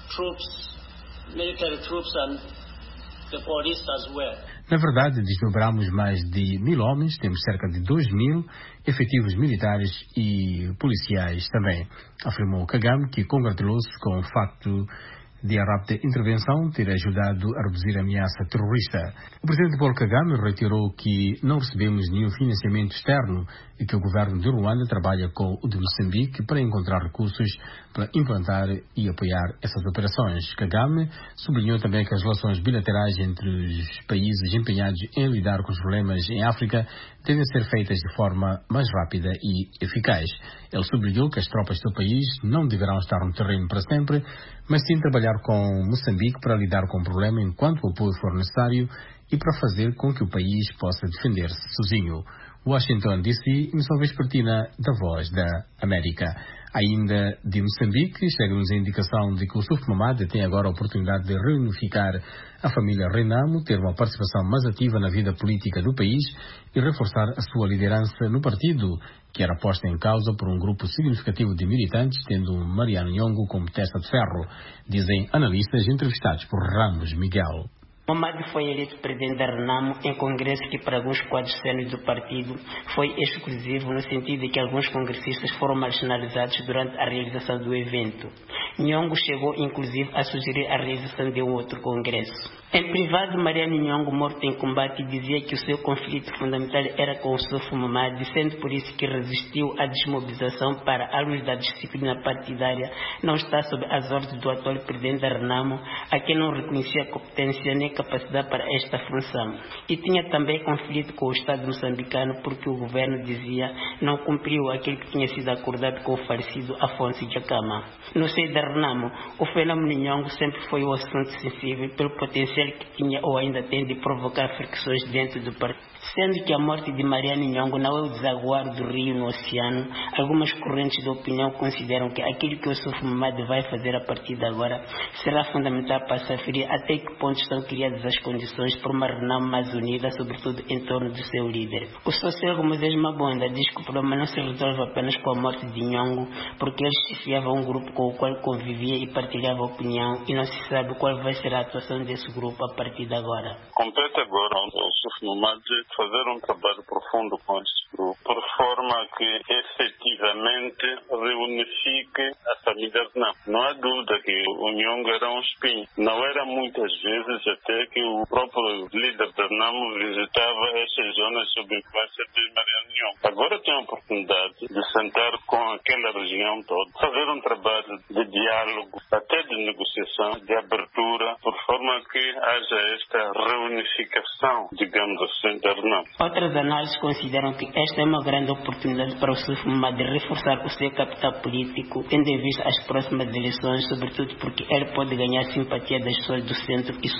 military troops and the police as well. Na verdade, desdobramos mais de 1.000 homens, temos cerca de 2.000 efetivos militares e policiais também, afirmou Kagame, que congratulou-se com o facto de a rápida intervenção ter ajudado a reduzir a ameaça terrorista. O presidente Paul Kagame reiterou que não recebemos nenhum financiamento externo e que o governo de Ruanda trabalha com o de Moçambique para encontrar recursos para implantar e apoiar essas operações. Kagame sublinhou também que as relações bilaterais entre os países empenhados em lidar com os problemas em África devem ser feitas de forma mais rápida e eficaz. Ele sublinhou que as tropas do país não deverão estar no terreno para sempre, mas sim trabalhar com Moçambique para lidar com o problema enquanto o apoio for necessário e para fazer com que o país possa defender-se sozinho. Washington, D.C., emissão vespertina da Voz da América. Ainda de Moçambique, chega-nos a indicação de que o Suf Mamadi tem agora a oportunidade de reunificar a família Renamo, ter uma participação mais ativa na vida política do país e reforçar a sua liderança no partido, que era posta em causa por um grupo significativo de militantes, tendo Mariano Nhongo como testa de ferro, dizem analistas entrevistados por Ramos Miguel. Mamadi foi eleito presidente da Renamo em congresso que para alguns quadros sêniores do partido foi exclusivo no sentido de que alguns congressistas foram marginalizados durante a realização do evento. Nhongo chegou inclusive a sugerir a realização de um outro congresso. Em privado, Mariano Nhongo, morto em combate, dizia que o seu conflito fundamental era com o Suf Mamadi, sendo por isso que resistiu à desmobilização para, à luz da disciplina partidária, não estar sob as ordens do atual presidente da Renamo, a quem não reconhecia competência nem capacidade para esta função. E tinha também conflito com o Estado moçambicano porque o governo dizia não cumpriu aquilo que tinha sido acordado com o falecido Afonso Djakama. No seio da Renamo, o fenômeno Nhongo sempre foi um assunto sensível pelo potencial que tinha ou ainda tem de provocar fricções dentro do partido. Sendo que a morte de Mariano Nhongo não é o desaguar do rio no oceano, algumas correntes de opinião consideram que aquilo que o Suf Mamadi vai fazer a partir de agora será fundamental para se aferir até que ponto estão criadas as condições para uma Renamo mais unida, sobretudo em torno do seu líder. O sociólogo Moisés Mabonda diz que o problema não se resolve apenas com a morte de Nhongo, porque ele chefiava um grupo com o qual convivia e partilhava opinião, e não se sabe qual vai ser a atuação desse grupo a partir de agora. Compete agora ao Suf Mamadi fazer um trabalho profundo com esse grupo, por forma que efetivamente reunifique a família Renamo. Não há dúvida que o Nhongo era um espinho. Não era muitas vezes até que o próprio líder da Renamo visitava essas zonas sob influência de Mariano Nhongo. Agora tem a oportunidade de sentar com aquela região toda, fazer um trabalho de diálogo, até de negociação, de abertura, por forma que haja esta reunificação, digamos assim, da Renamo. Outras análises consideram que esta é uma grande oportunidade para o Suf Mamadi reforçar o seu capital político, tendo em vista as próximas eleições, sobretudo porque ele pode ganhar simpatia das pessoas do centro e sul do país.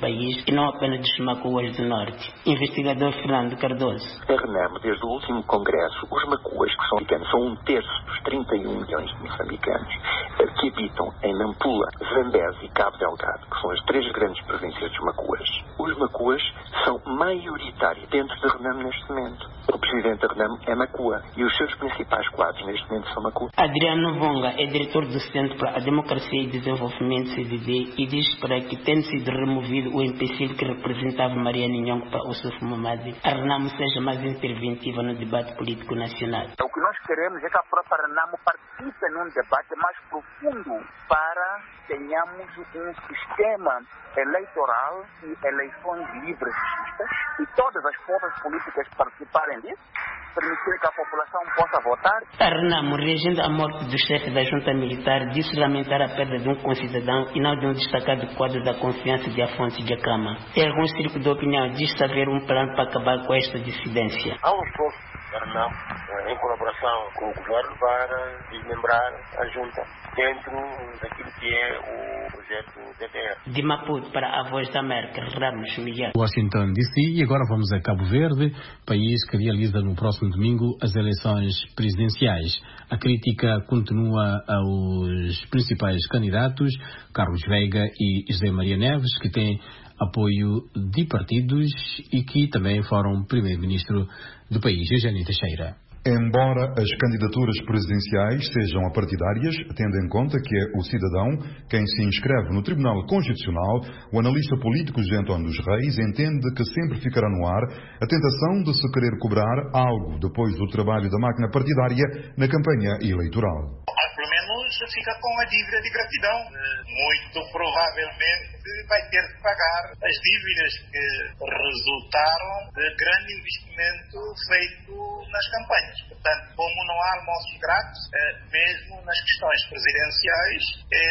país e não apenas dos macuas do norte. Investigador Fernando Cardoso. A RENAM, desde o último congresso, os macuas, que são africanos, são 1/3 dos 31 milhões de moçambicanos que habitam em Nampula, Zambeze e Cabo Delgado, que são as 3 grandes províncias dos macuas. Os macuas são maioritários dentro da RENAM neste momento. O presidente da RENAM é macua e os seus principais quadros neste momento são macuas. Adriano Vonga é diretor do Centro para a Democracia e Desenvolvimento, CDD, e diz para que, tendo sido removido o empecilho que representava Maria Ninhongo para Ossuf Mamadi, a RENAM seja mais interventiva no debate político nacional. O que nós queremos é que a própria RENAM participe num debate mais profundo para tenhamos um sistema eleitoral e eleições livres e justas e todas as forças políticas participarem disso, permitir que a população possa votar. A RENAM, reagindo à morte do chefe da junta militar, disse lamentar a perda de um concidadão e não de um destacado quadro da confiança de Afonso Djakama. Em alguns círculos de opinião, diz-se haver um plano para acabar com esta dissidência. Há um esforço da RENAM, em colaboração com o governo, para desmembrar a junta dentro daquilo que é o projeto DDR. De Maputo para a Voz da América, Ramos Miguel. Washington DC, e agora vamos a Cabo Verde, país que realiza no próximo domingo as eleições presidenciais. A crítica continua aos principais candidatos, Carlos Veiga e José Maria Neves, que têm apoio de partidos e que também foram primeiro-ministro do país. Eugênio Teixeira. Embora as candidaturas presidenciais sejam apartidárias, tendo em conta que é o cidadão quem se inscreve no Tribunal Constitucional, o analista político José António dos Reis entende que sempre ficará no ar a tentação de se querer cobrar algo depois do trabalho da máquina partidária na campanha eleitoral. Pelo menos fica com a dívida de gratidão. Muito provavelmente vai ter que pagar as dívidas que resultaram de grande investimento feito nas campanhas. Portanto, como não há almoços grátis, mesmo nas questões presidenciais,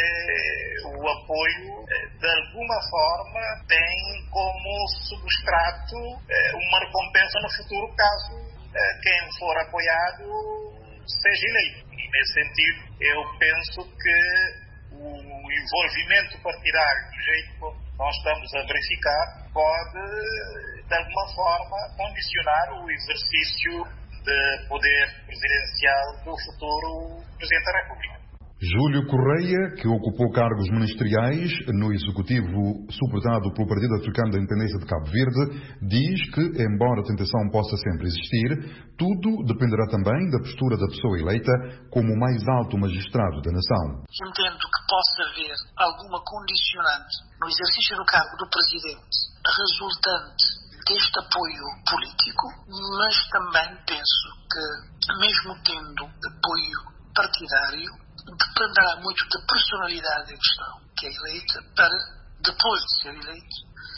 o apoio, de alguma forma, tem como substrato uma recompensa no futuro, caso quem for apoiado seja eleito. E, nesse sentido, eu penso que o envolvimento partidário, do jeito que nós estamos a verificar, pode, de alguma forma, condicionar o exercício de poder presidencial do futuro Presidente da República. Júlio Correia, que ocupou cargos ministeriais no executivo suportado pelo Partido Africano da Independência de Cabo Verde, diz que, embora a tentação possa sempre existir, tudo dependerá também da postura da pessoa eleita como o mais alto magistrado da nação. Entendo que possa haver alguma condicionante no exercício do cargo do Presidente resultante deste apoio político, mas também penso que, mesmo tendo apoio partidário, dependerá muito da personalidade em questão, que é eleita, para, depois de ser eleito,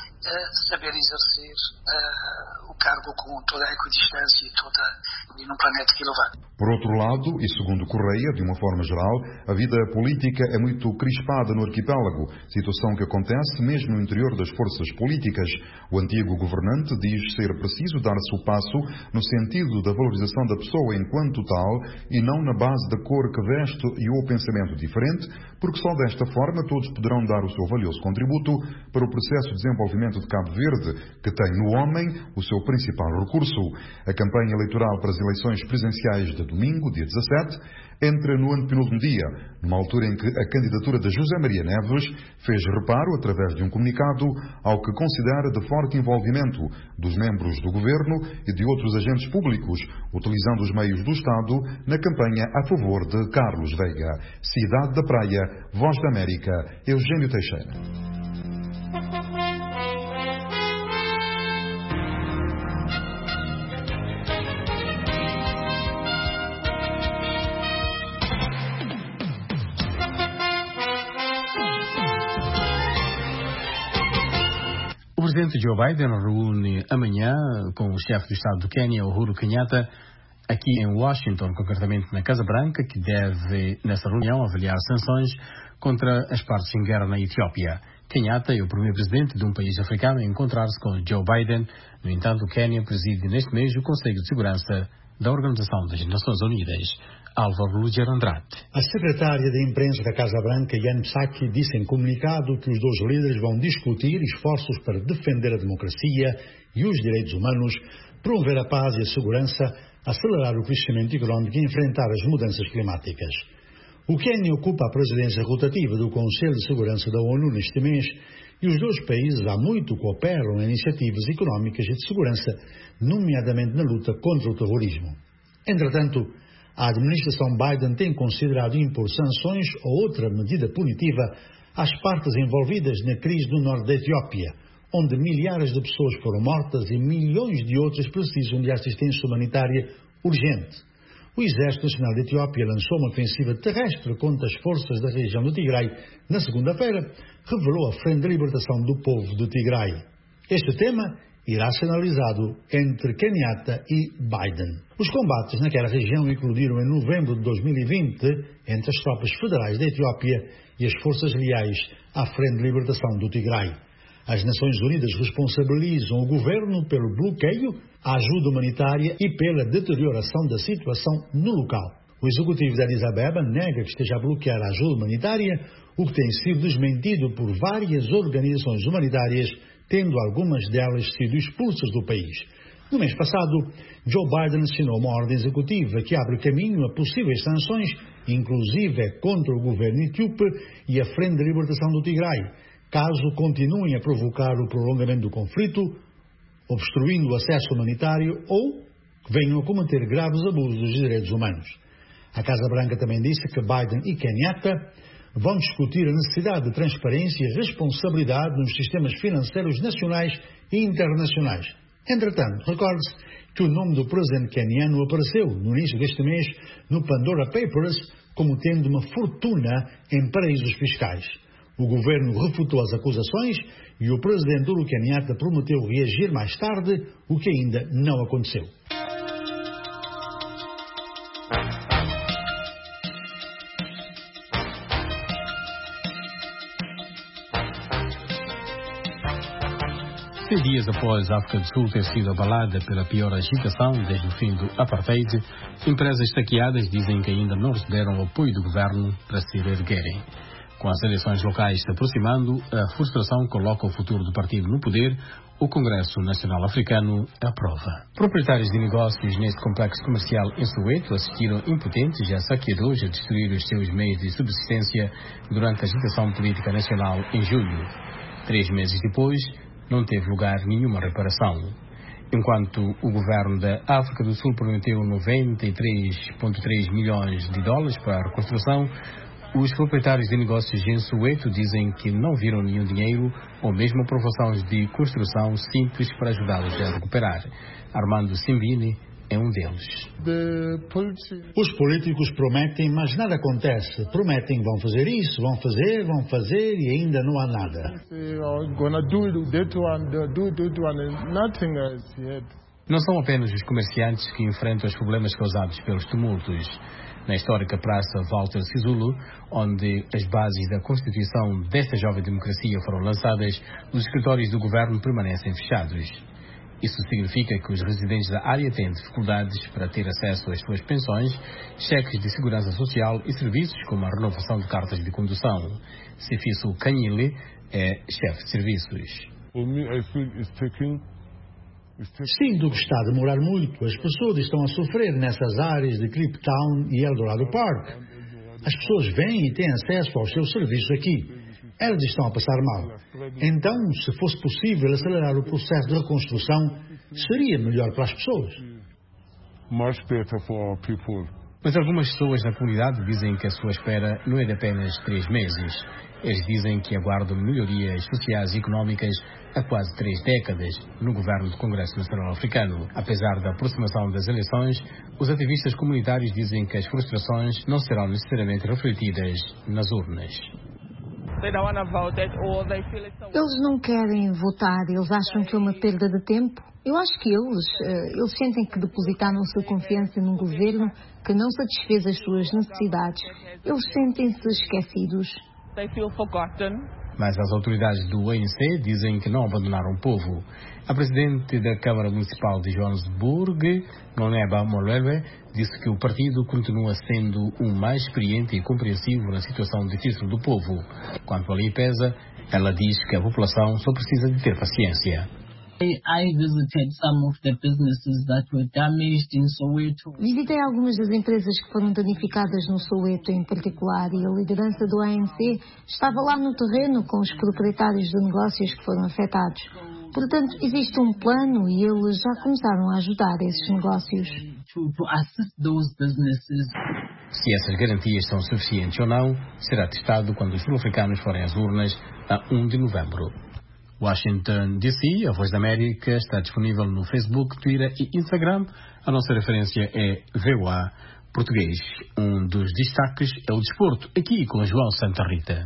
saber exercer o cargo com toda a equidistância e num planeta equilibrado. Por outro lado, e segundo Correia, de uma forma geral, a vida política é muito crispada no arquipélago, situação que acontece mesmo no interior das forças políticas. O antigo governante diz ser preciso dar-se o passo no sentido da valorização da pessoa enquanto tal e não na base da cor que veste e ou pensamento diferente, porque só desta forma todos poderão dar o seu valioso contributo para o processo de desenvolvimento de Cabo Verde, que tem no homem o seu principal recurso. A campanha eleitoral para as eleições presidenciais de domingo, dia 17, entra no antepenúltimo dia, numa altura em que a candidatura de José Maria Neves fez reparo, através de um comunicado, ao que considera de forte envolvimento dos membros do governo e de outros agentes públicos, utilizando os meios do Estado na campanha a favor de Carlos Veiga. Cidade da Praia, Voz da América, Eugênio Teixeira. O presidente Joe Biden reúne amanhã com o chefe do Estado do Quênia, Uhuru Kenyatta, aqui em Washington, concretamente na Casa Branca, que deve, nessa reunião, avaliar sanções contra as partes em guerra na Etiópia. Kenyatta é o primeiro presidente de um país africano a encontrar-se com Joe Biden. No entanto, o Quênia preside neste mês o Conselho de Segurança da Organização das Nações Unidas. Álvaro Lúger Andrade. A secretária de imprensa da Casa Branca, Jen Psaki, disse em comunicado que os dois líderes vão discutir esforços para defender a democracia e os direitos humanos, promover a paz e a segurança, acelerar o crescimento económico e enfrentar as mudanças climáticas. O Quênia ocupa a presidência rotativa do Conselho de Segurança da ONU neste mês e os dois países há muito cooperam em iniciativas económicas e de segurança, nomeadamente na luta contra o terrorismo. Entretanto, a administração Biden tem considerado impor sanções ou outra medida punitiva às partes envolvidas na crise do norte da Etiópia, onde milhares de pessoas foram mortas e milhões de outras precisam de assistência humanitária urgente. O Exército Nacional da Etiópia lançou uma ofensiva terrestre contra as forças da região do Tigray na segunda-feira, revelou a Frente de Libertação do Povo do Tigray. Este tema irá ser analisado entre Kenyatta e Biden. Os combates naquela região eclodiram em novembro de 2020 entre as tropas federais da Etiópia e as forças leais à Frente de Libertação do Tigray. As Nações Unidas responsabilizam o governo pelo bloqueio à ajuda humanitária e pela deterioração da situação no local. O executivo de Addis Abeba nega que esteja a bloquear a ajuda humanitária, o que tem sido desmentido por várias organizações humanitárias, tendo algumas delas sido expulsas do país. No mês passado, Joe Biden assinou uma ordem executiva que abre caminho a possíveis sanções, inclusive contra o governo etíope e a Frente de Libertação do Tigray, caso continuem a provocar o prolongamento do conflito, obstruindo o acesso humanitário ou venham a cometer graves abusos dos direitos humanos. A Casa Branca também disse que Biden e Kenyatta vão discutir a necessidade de transparência e responsabilidade nos sistemas financeiros nacionais e internacionais. Entretanto, recorde-se que o nome do presidente queniano apareceu no início deste mês no Pandora Papers como tendo uma fortuna em paraísos fiscais. O governo refutou as acusações e o presidente Uhuru Kenyatta prometeu reagir mais tarde, o que ainda não aconteceu. Dias após a África do Sul ter sido abalada pela pior agitação desde o fim do apartheid, empresas saqueadas dizem que ainda não receberam o apoio do governo para se reerguerem. Com as eleições locais se aproximando, a frustração coloca o futuro do partido no poder. O Congresso Nacional Africano aprova. Proprietários de negócios neste complexo comercial em Soweto assistiram impotentes a saqueadores a destruir os seus meios de subsistência durante a agitação política nacional em julho. 3 meses depois, não teve lugar nenhuma reparação. Enquanto o governo da África do Sul prometeu 93,3 milhões de dólares para a reconstrução, os proprietários de negócios em Soweto dizem que não viram nenhum dinheiro ou mesmo aprovações de construção simples para ajudá-los a recuperar. Armando Simbini é um deles. Os políticos prometem, mas nada acontece. Prometem, vão fazer isso, vão fazer e ainda não há nada. Não são apenas os comerciantes que enfrentam os problemas causados pelos tumultos. Na histórica Praça Walter Sisulu, onde as bases da constituição desta jovem democracia foram lançadas, os escritórios do governo permanecem fechados. Isso significa que os residentes da área têm dificuldades para ter acesso às suas pensões, cheques de segurança social e serviços como a renovação de cartas de condução. Sifiso Kanyile é chefe de serviços. Sinto que está a demorar muito. As pessoas estão a sofrer nessas áreas de Cape Town e Eldorado Park. As pessoas vêm e têm acesso aos seus serviços aqui. Elas estão a passar mal. Então, se fosse possível acelerar o processo de reconstrução, seria melhor para as pessoas. Mas algumas pessoas na comunidade dizem que a sua espera não é de apenas 3 meses. Eles dizem que aguardam melhorias sociais e económicas há quase 3 décadas no governo do Congresso Nacional Africano. Apesar da aproximação das eleições, os ativistas comunitários dizem que as frustrações não serão necessariamente refletidas nas urnas. Eles não querem votar, eles acham que é uma perda de tempo. Eu acho que eles sentem que depositaram sua confiança num governo que não satisfez as suas necessidades. Eles sentem-se esquecidos. Mas as autoridades do ANC dizem que não abandonaram o povo. A presidente da Câmara Municipal de Johannesburg, Noneba Molebe, disse que o partido continua sendo o mais experiente e compreensivo na situação difícil do povo. Quanto à limpeza, ela diz que a população só precisa de ter paciência. I visited some of the businesses that were damaged in Soweto. Visitei algumas das empresas que foram danificadas no Soweto em particular e a liderança do ANC estava lá no terreno com os proprietários de negócios que foram afetados. Portanto, existe um plano e eles já começaram a ajudar esses negócios. To assist those businesses. Se essas garantias são suficientes ou não, será testado quando os sul-africanos forem às urnas a 1 de novembro. Washington, D.C., a Voz da América, está disponível no Facebook, Twitter e Instagram. A nossa referência é VOA Português. Um dos destaques é o desporto, aqui com João Santa Rita.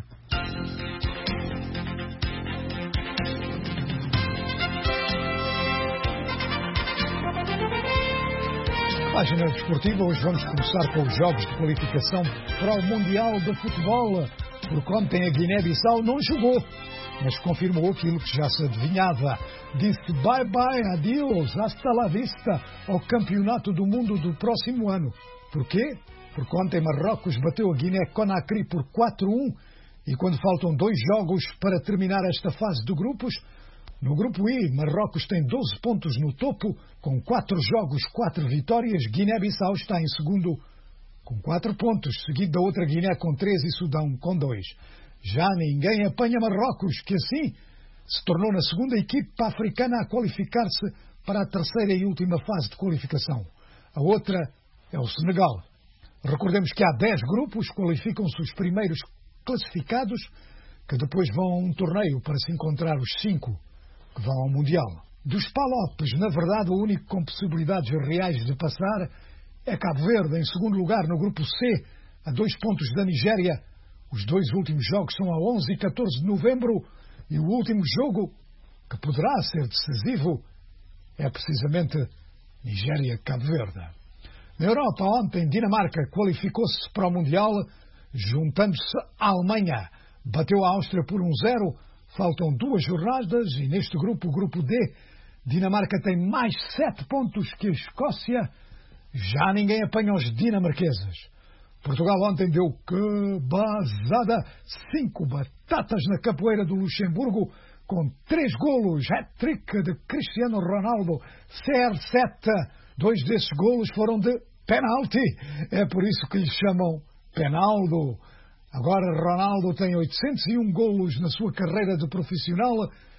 Página desportiva, hoje vamos começar com os jogos de qualificação para o Mundial de Futebol, porque ontem a Guiné-Bissau não jogou, mas confirmou aquilo que já se adivinhava. Disse bye-bye, adeus, hasta la vista ao Campeonato do Mundo do próximo ano. Porquê? Porque ontem Marrocos bateu a Guiné-Conakry por 4-1 e quando faltam 2 jogos para terminar esta fase de grupos, no grupo I, Marrocos tem 12 pontos no topo, com 4 jogos, 4 vitórias. Guiné-Bissau está em segundo com 4 pontos, seguido da outra Guiné com 3 e Sudão com 2. Já ninguém apanha Marrocos, que assim se tornou na segunda equipa africana a qualificar-se para a terceira e última fase de qualificação. A outra é o Senegal. Recordemos que há 10 grupos, qualificam-se os primeiros classificados, que depois vão a um torneio para se encontrar os 5 que vão ao Mundial. Dos Palopes, na verdade, o único com possibilidades reais de passar é Cabo Verde, em segundo lugar no grupo C, a 2 pontos da Nigéria. Os 2 últimos jogos são a 11 e 14 de novembro e o último jogo, que poderá ser decisivo, é precisamente Nigéria-Cabo Verde. Na Europa, ontem, Dinamarca qualificou-se para o Mundial, juntando-se à Alemanha. Bateu a Áustria por 1-0. Faltam 2 jornadas e neste grupo, o grupo D, Dinamarca tem mais 7 pontos que a Escócia. Já ninguém apanha os dinamarqueses. Portugal ontem deu cabazada, 5 batatas na capoeira do Luxemburgo, com 3 golos, hat-trick de Cristiano Ronaldo, CR7. 2 desses golos foram de penalti, é por isso que lhe chamam Penaldo. Agora Ronaldo tem 801 golos na sua carreira de profissional,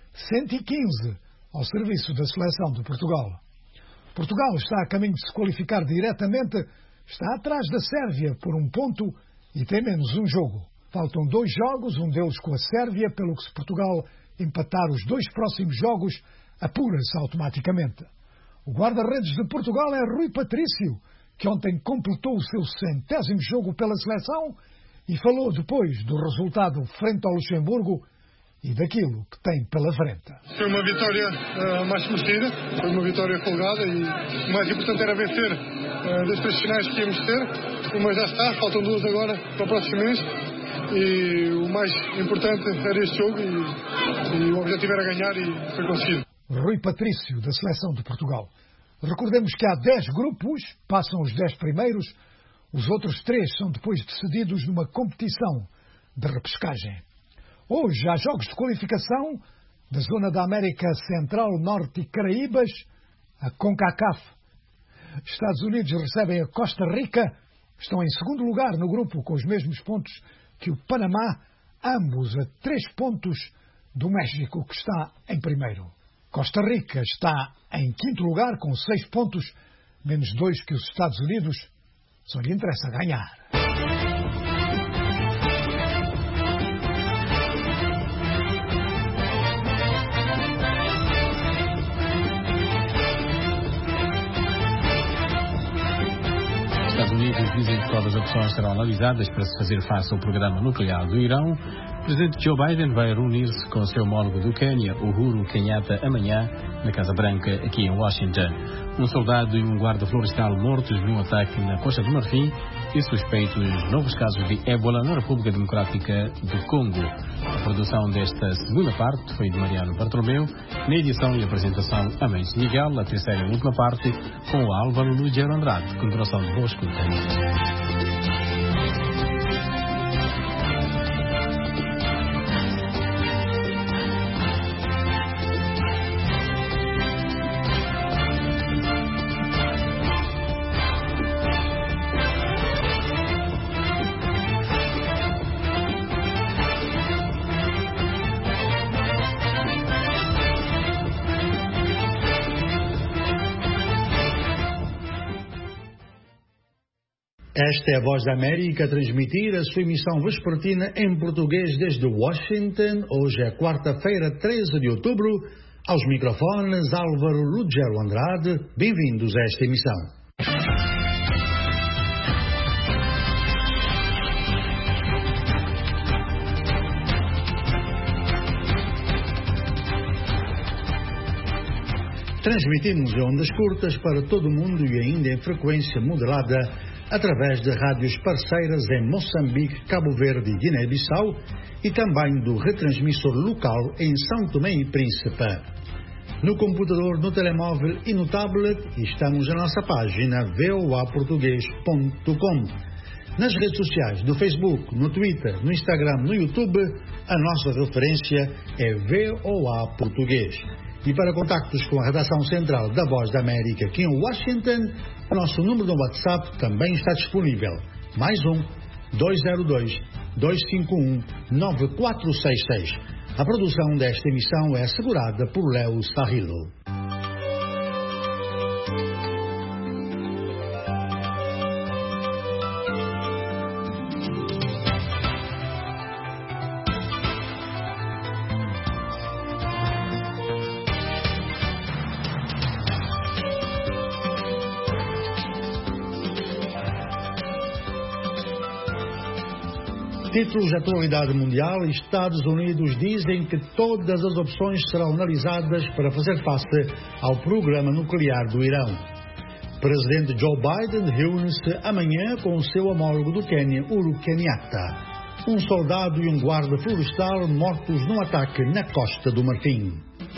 115 ao serviço da seleção de Portugal. Portugal está a caminho de se qualificar diretamente, está atrás da Sérvia por 1 ponto e tem menos um jogo. Faltam 2 jogos, um deles com a Sérvia, pelo que se Portugal empatar os 2 próximos jogos, apura-se automaticamente. O guarda-redes de Portugal é Rui Patrício, que ontem completou o seu 100º jogo pela seleção e falou depois do resultado frente ao Luxemburgo e daquilo que tem pela frente. Foi uma vitória mais merecida, foi uma vitória folgada e o mais importante era vencer das 3 finais que íamos ter. Uma já está, faltam 2 agora para o próximo mês e o mais importante era este jogo e o objetivo era ganhar e foi conseguido. Rui Patrício, da Seleção de Portugal. Recordemos que há 10 grupos, passam os 10 primeiros, os outros 3 são depois decididos numa competição de repescagem. Hoje há jogos de qualificação da zona da América Central, Norte e Caraíbas, a CONCACAF. Estados Unidos recebem a Costa Rica, estão em segundo lugar no grupo com os mesmos pontos que o Panamá, ambos a 3 pontos do México, que está em primeiro. Costa Rica está em quinto lugar com 6 pontos, menos 2 que os Estados Unidos. Só lhe interessa ganhar. Os Estados Unidos dizem que todas as opções serão analisadas para se fazer face ao programa nuclear do Irão. presidente Joe Biden vai reunir-se com seu homólogo do Quênia, Uhuru Kenyatta, amanhã, na Casa Branca, aqui em Washington. Um soldado e um guarda florestal mortos num ataque na Costa do Marfim e suspeitos de novos casos de ébola na República Democrática do Congo. A produção desta segunda parte foi de Mariano Bartolomeu, na edição e apresentação Amém Miguel, a terceira e última parte com o Álvaro Lugero Andrade, com duração de boa escuta. Esta é a Voz da América a transmitir a sua emissão vespertina em português desde Washington. Hoje é quarta-feira, 13 de outubro. Aos microfones, Álvaro Lugero Andrade. Bem-vindos a esta emissão. Transmitimos em ondas curtas para todo o mundo e ainda em frequência modulada através de rádios parceiras em Moçambique, Cabo Verde e Guiné-Bissau e também do retransmissor local em São Tomé e Príncipe. No computador, no telemóvel e no tablet estamos na nossa página voaportugues.com. Nas redes sociais, do Facebook, no Twitter, no Instagram, no YouTube, a nossa referência é VOA Português. E para contactos com a redação central da Voz da América aqui em Washington, o nosso número no WhatsApp também está disponível. Mais 202-251-9466. A produção desta emissão é assegurada por Léo Sarrilo. Títulos de atualidade mundial. Estados Unidos dizem que todas as opções serão analisadas para fazer face ao programa nuclear do Irão. Presidente Joe Biden reúne-se amanhã com o seu homólogo do Quênia, Uhuru Kenyatta. Um soldado e um guarda florestal mortos num ataque na Costa do Marfim.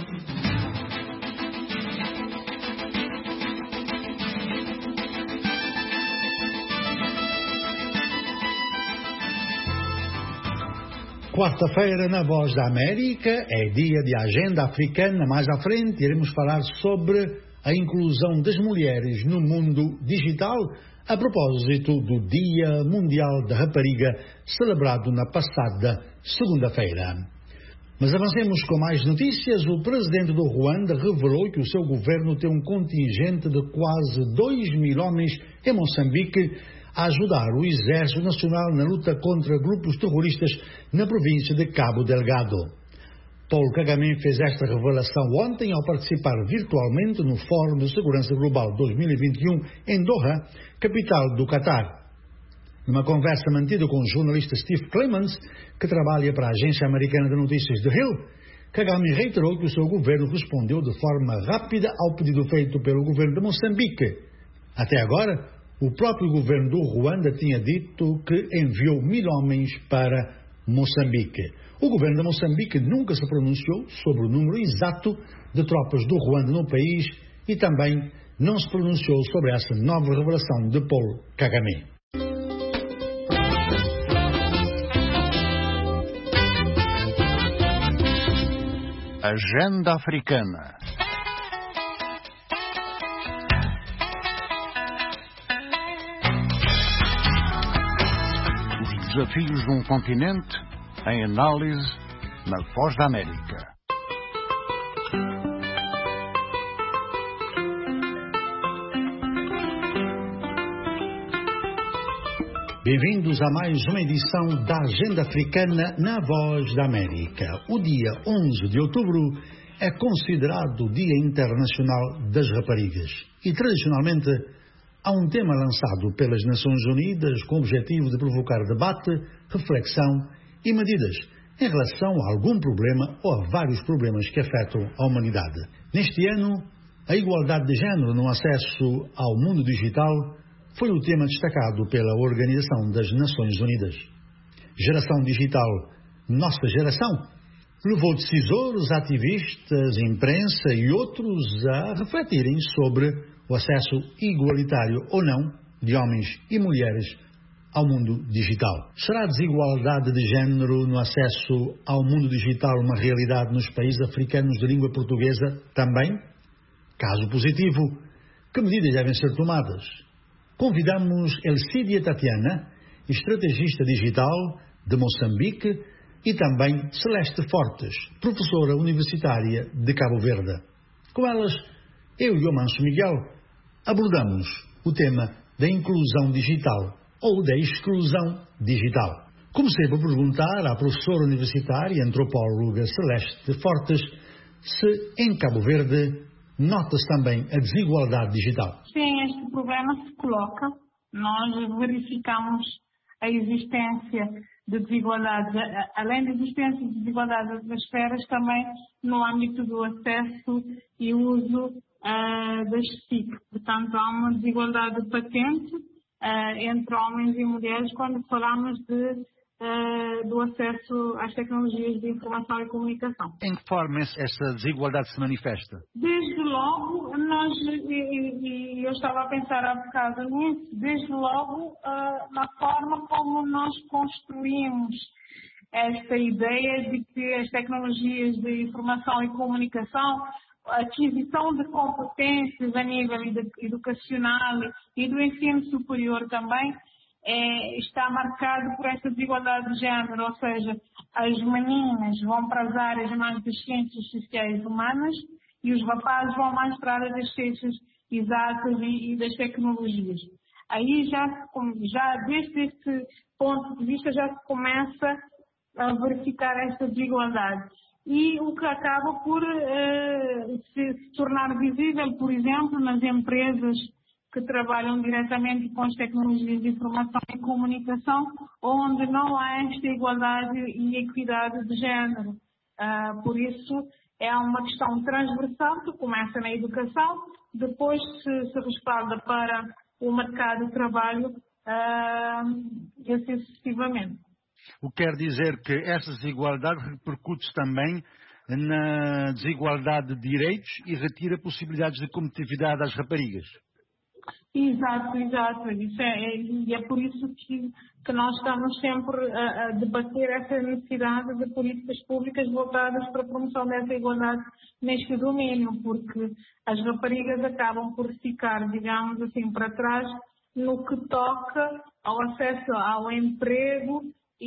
Quarta-feira, na Voz da América, é dia de agenda africana. Mais à frente, iremos falar sobre a inclusão das mulheres no mundo digital, a propósito do Dia Mundial da Rapariga, celebrado na passada segunda-feira. Mas avancemos com mais notícias. O presidente do Ruanda revelou que o seu governo tem um contingente de quase 2.000 homens em Moçambique a ajudar o Exército Nacional na luta contra grupos terroristas na província de Cabo Delgado. Paul Kagame fez esta revelação ontem ao participar virtualmente no Fórum de Segurança Global 2021 em Doha, capital do Catar. Numa conversa mantida com o jornalista Steve Clements, que trabalha para a agência americana de notícias The Hill, Kagame reiterou que o seu governo respondeu de forma rápida ao pedido feito pelo governo de Moçambique. Até agora, o próprio governo do Ruanda tinha dito que enviou 1.000 homens para Moçambique. O governo de Moçambique nunca se pronunciou sobre o número exato de tropas do Ruanda no país e também não se pronunciou sobre essa nova revelação de Paul Kagame. Agenda Africana. Desafios de um continente em análise na Voz da América. Bem-vindos a mais uma edição da Agenda Africana na Voz da América. O dia 11 de outubro é considerado o Dia Internacional das Raparigas e, tradicionalmente, há um tema lançado pelas Nações Unidas com o objetivo de provocar debate, reflexão e medidas em relação a algum problema ou a vários problemas que afetam a humanidade. Neste ano, a igualdade de género no acesso ao mundo digital foi o tema destacado pela Organização das Nações Unidas. Geração Digital, Nossa Geração, levou decisores, ativistas, imprensa e outros a refletirem sobre o acesso igualitário ou não de homens e mulheres ao mundo digital. Será a desigualdade de género no acesso ao mundo digital uma realidade nos países africanos de língua portuguesa também? Caso positivo, que medidas devem ser tomadas? Convidamos Elcídia Tatiana, estrategista digital de Moçambique, e também Celeste Fortes, professora universitária de Cabo Verde. Com elas, eu e o Manso Miguel abordamos o tema da inclusão digital ou da exclusão digital. Comecei por perguntar à professora universitária e antropóloga Celeste Fortes se em Cabo Verde nota-se também a desigualdade digital. Sim, este problema se coloca. Nós verificamos a existência de desigualdades, além da existência de desigualdades das esferas, também no âmbito do acesso e uso das TIC. Portanto, há uma desigualdade patente entre homens e mulheres quando falamos do acesso às tecnologias de informação e comunicação. Em que forma essa desigualdade se manifesta? Desde logo, eu estava a pensar há bocado nisso, desde logo na forma como nós construímos esta ideia de que as tecnologias de informação e comunicação, a aquisição de competências a nível educacional e do ensino superior também, está marcado por esta desigualdade de género, ou seja, as meninas vão para as áreas mais das ciências sociais humanas e os rapazes vão mais para a área das ciências exatas e das tecnologias. Aí já desde esse ponto de vista já se começa a verificar esta desigualdade. E o que acaba por se tornar visível, por exemplo, nas empresas que trabalham diretamente com as tecnologias de informação e comunicação, onde não há esta igualdade e equidade de género. Por isso, é uma questão transversal que começa na educação, depois se respalda para o mercado de trabalho e assim sucessivamente. O que quer dizer que essa desigualdade repercute também na desigualdade de direitos e retira possibilidades de competitividade às raparigas. Exato. E é por isso que nós estamos sempre a debater essa necessidade de políticas públicas voltadas para a promoção dessa igualdade neste domínio, porque as raparigas acabam por ficar, digamos assim, para trás no que toca ao acesso ao emprego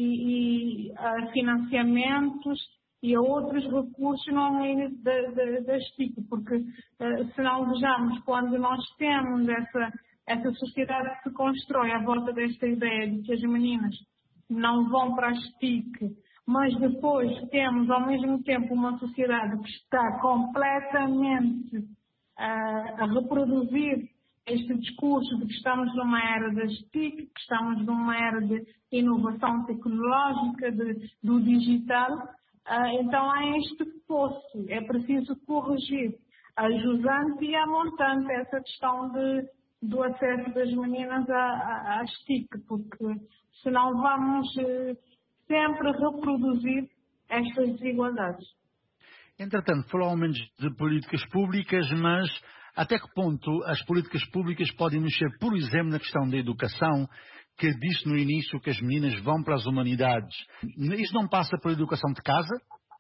e a financiamentos e a outros recursos no meio deste tipo, porque se não vejamos, quando nós temos essa sociedade que se constrói à volta desta ideia de que as meninas não vão para as TIC, mas depois temos ao mesmo tempo uma sociedade que está completamente a reproduzir este discurso de que estamos numa era das TIC, que estamos numa era de inovação tecnológica, do digital. Então há este fosso, é preciso corrigir a jusante e a montante essa questão do acesso das meninas às TIC, porque senão vamos sempre reproduzir estas desigualdades. Entretanto, falou ao menos de políticas públicas, mas até que ponto as políticas públicas podem mexer, por exemplo, na questão da educação, que disse no início que as meninas vão para as humanidades? Isso não passa pela educação de casa?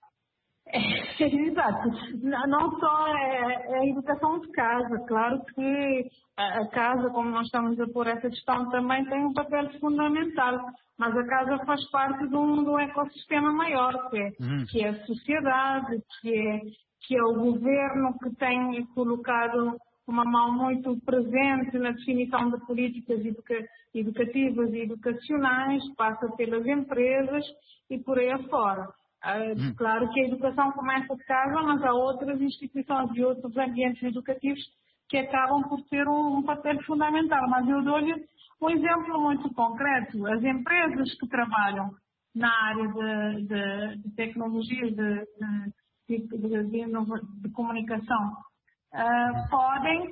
Exato. Não só a educação de casa. Claro que a casa, como nós estamos a pôr essa questão, também tem um papel fundamental. Mas a casa faz parte de um ecossistema maior, que é a sociedade, que é o governo, que tem colocado uma mão muito presente na definição de políticas educativas e educacionais, passa pelas empresas e por aí afora. Claro que a educação começa de casa, mas há outras instituições e outros ambientes educativos que acabam por ter um papel fundamental. Mas eu dou-lhe um exemplo muito concreto. As empresas que trabalham na área de tecnologia, de comunicação, podem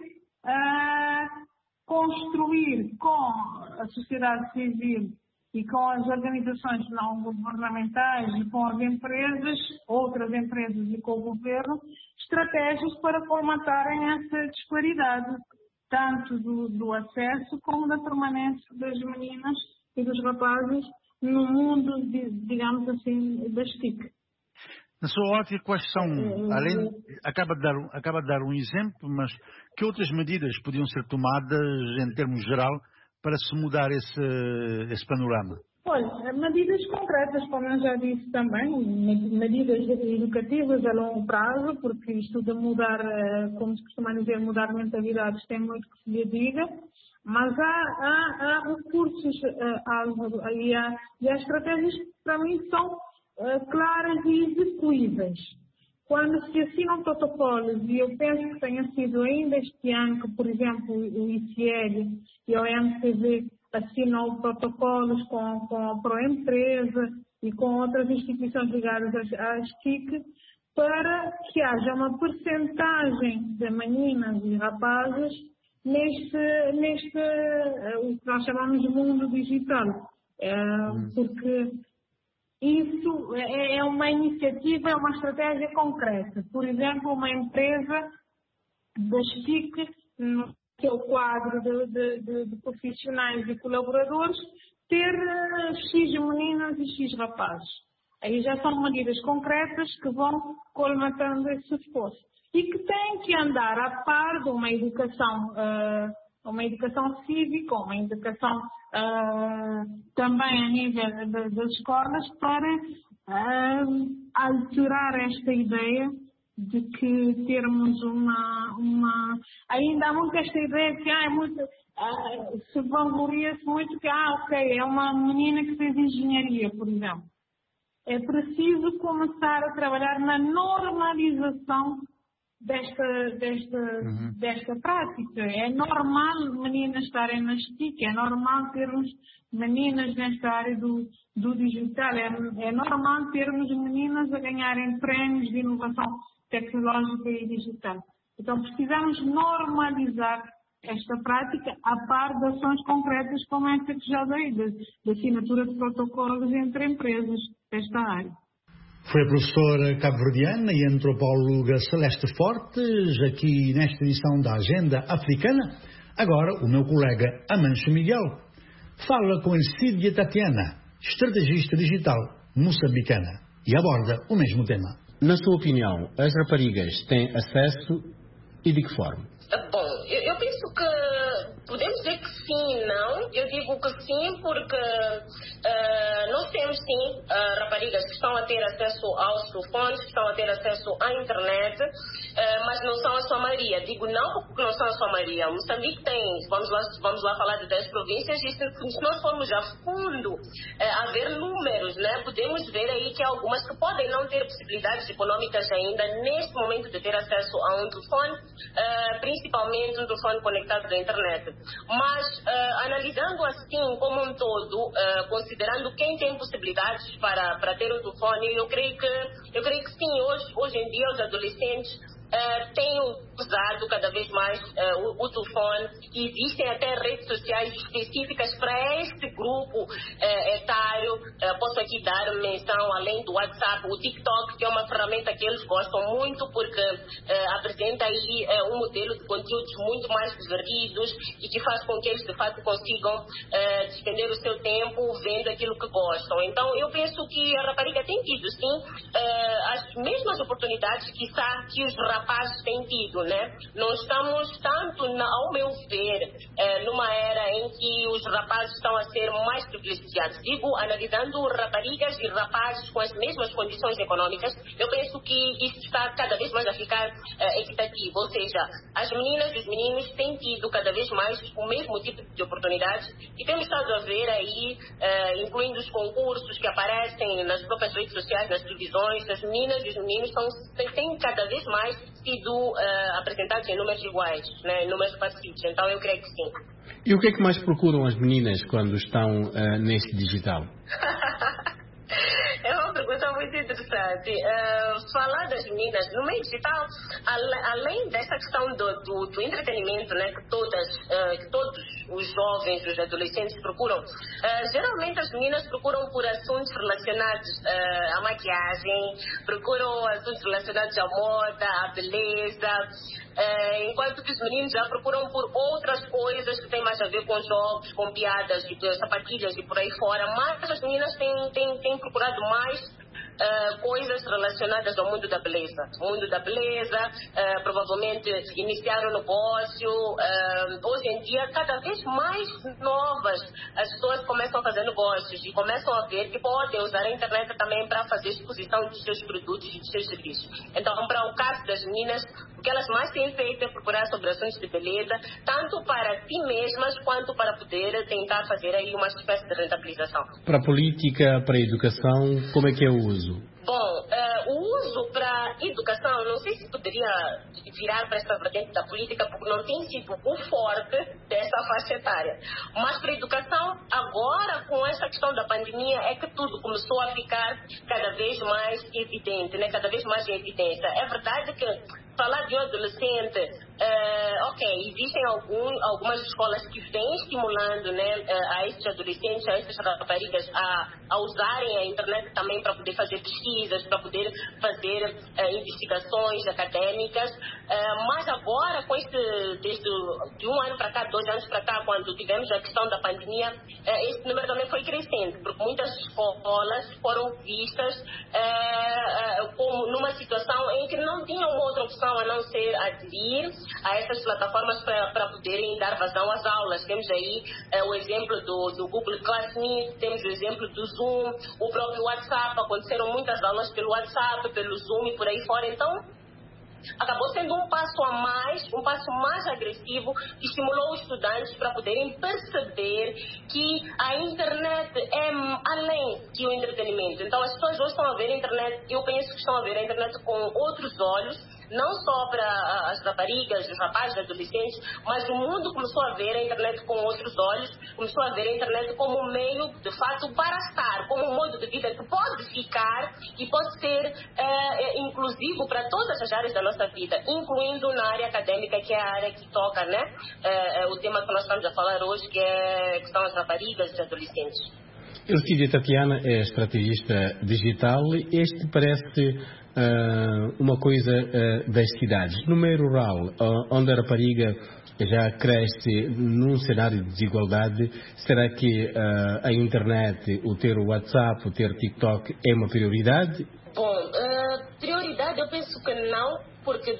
construir com a sociedade civil e com as organizações não governamentais e com as empresas, outras empresas e com o governo, estratégias para colmatarem essa disparidade, tanto do acesso como da permanência das meninas e dos rapazes no mundo, digamos assim, das TIC. Na sua ótica, quais são, acaba de dar um exemplo, mas que outras medidas podiam ser tomadas em termos geral para se mudar esse panorama? Olha, medidas concretas, como eu já disse também, medidas educativas a longo prazo, porque isto de mudar, como se costuma dizer, mudar mentalidades tem muito que se lhe diga, mas há recursos e há estratégias que para mim são claras e execuíveis. Quando se assinam protocolos, e eu penso que tenha sido ainda este ano que, por exemplo, o ICL e o MCV assinam protocolos com a Proempresa e com outras instituições ligadas às TIC, para que haja uma percentagem de meninas e rapazes neste o que nós chamamos de mundo digital. Porque isso é uma iniciativa, é uma estratégia concreta. Por exemplo, uma empresa das TIC, no seu quadro de profissionais e colaboradores, ter X meninas e X rapazes. Aí já são medidas concretas que vão colmatando esse esforço. E que têm que andar a par de uma educação cívica, uma educação também a nível das escolas, para alterar esta ideia de que termos ainda há muito esta ideia que se vangloria-se muito que é uma menina que fez engenharia, por exemplo. É preciso começar a trabalhar na normalização desta prática. É normal meninas estarem nas TIC, é normal termos meninas nesta área do digital, é normal termos meninas a ganharem prémios de inovação tecnológica e digital. Então precisamos normalizar esta prática a par de ações concretas como esta que já dei, de assinatura de protocolos entre empresas desta área. Foi a professora cabo-verdiana e antropóloga Celeste Fortes, aqui nesta edição da Agenda Africana. Agora, o meu colega Amancho Miguel fala com Cídia Tatiana, estrategista digital moçambicana, e aborda o mesmo tema. Na sua opinião, as raparigas têm acesso e de que forma? Bom, eu penso que podemos dizer que sim, não. Eu digo que sim porque nós temos sim raparigas que estão a ter acesso aos telefones, que estão a ter acesso à internet, mas não são a sua maioria. Digo não porque não são a sua maioria. Moçambique tem, vamos lá falar de 10 províncias, e se nós formos a fundo a ver números, né, podemos ver aí que há algumas que podem não ter possibilidades econômicas ainda neste momento de ter acesso a um telefone, principalmente um telefone conectado à internet. Mas analisando assim como um todo, considerando quem tem possibilidades para ter um telefone, eu creio que sim, hoje em dia os adolescentes têm usado cada vez mais o telefone. Existem até redes sociais específicas para este grupo etário. Posso aqui dar menção, além do WhatsApp, o TikTok, que é uma ferramenta que eles gostam muito porque apresenta aí um modelo de conteúdos muito mais divertidos e que faz com que eles de fato consigam despender o seu tempo vendo aquilo que gostam. Então eu penso que a rapariga tem tido sim as mesmas oportunidades que os rapazes têm tido, né? Não estamos tanto, ao meu ver, numa era em que os rapazes estão a ser mais privilegiados. Digo, analisando raparigas e rapazes com as mesmas condições econômicas, eu penso que isso está cada vez mais a ficar equitativo. Ou seja, as meninas e os meninos têm tido cada vez mais o mesmo tipo de oportunidades e temos estado a ver aí, incluindo os concursos que aparecem nas próprias redes sociais, nas televisões, as meninas e os meninos têm cada vez mais sido apresentados em números iguais, né, em números parecidos. Então eu creio que sim. E o que é que mais procuram as meninas quando estão neste digital? muito interessante. Falar das meninas no meio digital, além dessa questão do entretenimento, né, que todos os jovens, os adolescentes procuram, geralmente as meninas procuram por assuntos relacionados à maquiagem, procuram assuntos relacionados à moda, à beleza, enquanto que os meninos já procuram por outras coisas que têm mais a ver com jogos, com piadas, sapatilhas e por aí fora, mas as meninas têm procurado mais coisas relacionadas ao mundo da beleza. O mundo da beleza, provavelmente iniciar um negócio. Hoje em dia, cada vez mais novas, as pessoas começam a fazer negócios e começam a ver que podem usar a internet também para fazer exposição dos seus produtos e dos seus serviços. Então, para o caso das meninas, o que elas mais têm feito é procurar sobre assuntos de beleza, tanto para si mesmas quanto para poder tentar fazer aí uma espécie de rentabilização. Para a política, para a educação, como é que é o uso? Bom, o uso para educação, não sei se poderia virar para esta vertente da política, porque não tem sido o forte dessa faixa etária. Mas para a educação, agora com essa questão da pandemia, é que tudo começou a ficar cada vez mais evidente, né? Cada vez mais em evidência. É verdade que falar de um adolescente, existem algumas escolas que vêm estimulando, né, a esses adolescentes, a essas raparigas a usarem a internet também para poder fazer pesquisas, para poder fazer investigações acadêmicas, mas agora, de um ano para cá, 2 anos para cá, quando tivemos a questão da pandemia, esse número também foi crescendo, porque muitas escolas foram vistas como numa situação em que não tinham outra opção a não ser aderir a essas plataformas para poderem dar vazão às aulas. Temos aí o exemplo do Google Classroom, temos o exemplo do Zoom, o próprio WhatsApp. Aconteceram muitas aulas pelo WhatsApp, pelo Zoom e por aí fora. Então, acabou sendo um passo mais agressivo, que estimulou os estudantes para poderem perceber que a internet é além que o entretenimento. Então, as pessoas hoje estão a ver a internet, eu penso que estão a ver a internet com outros olhos, não só para as raparigas, os rapazes, os adolescentes, mas o mundo começou a ver a internet com outros olhos, começou a ver a internet como um meio, de fato, para estar, como um modo de vida que pode ficar e pode ser inclusivo para todas as áreas da nossa vida, incluindo na área acadêmica, que é a área que toca, né? O tema que nós estamos a falar hoje, que são as raparigas e os adolescentes. Elcídia Tatiana é estrategista digital. Este parece uma coisa das cidades. No meio rural, onde a rapariga já cresce num cenário de desigualdade, será que a internet, o ter o WhatsApp, o ter TikTok é uma prioridade? Bom, prioridade eu penso que não, porque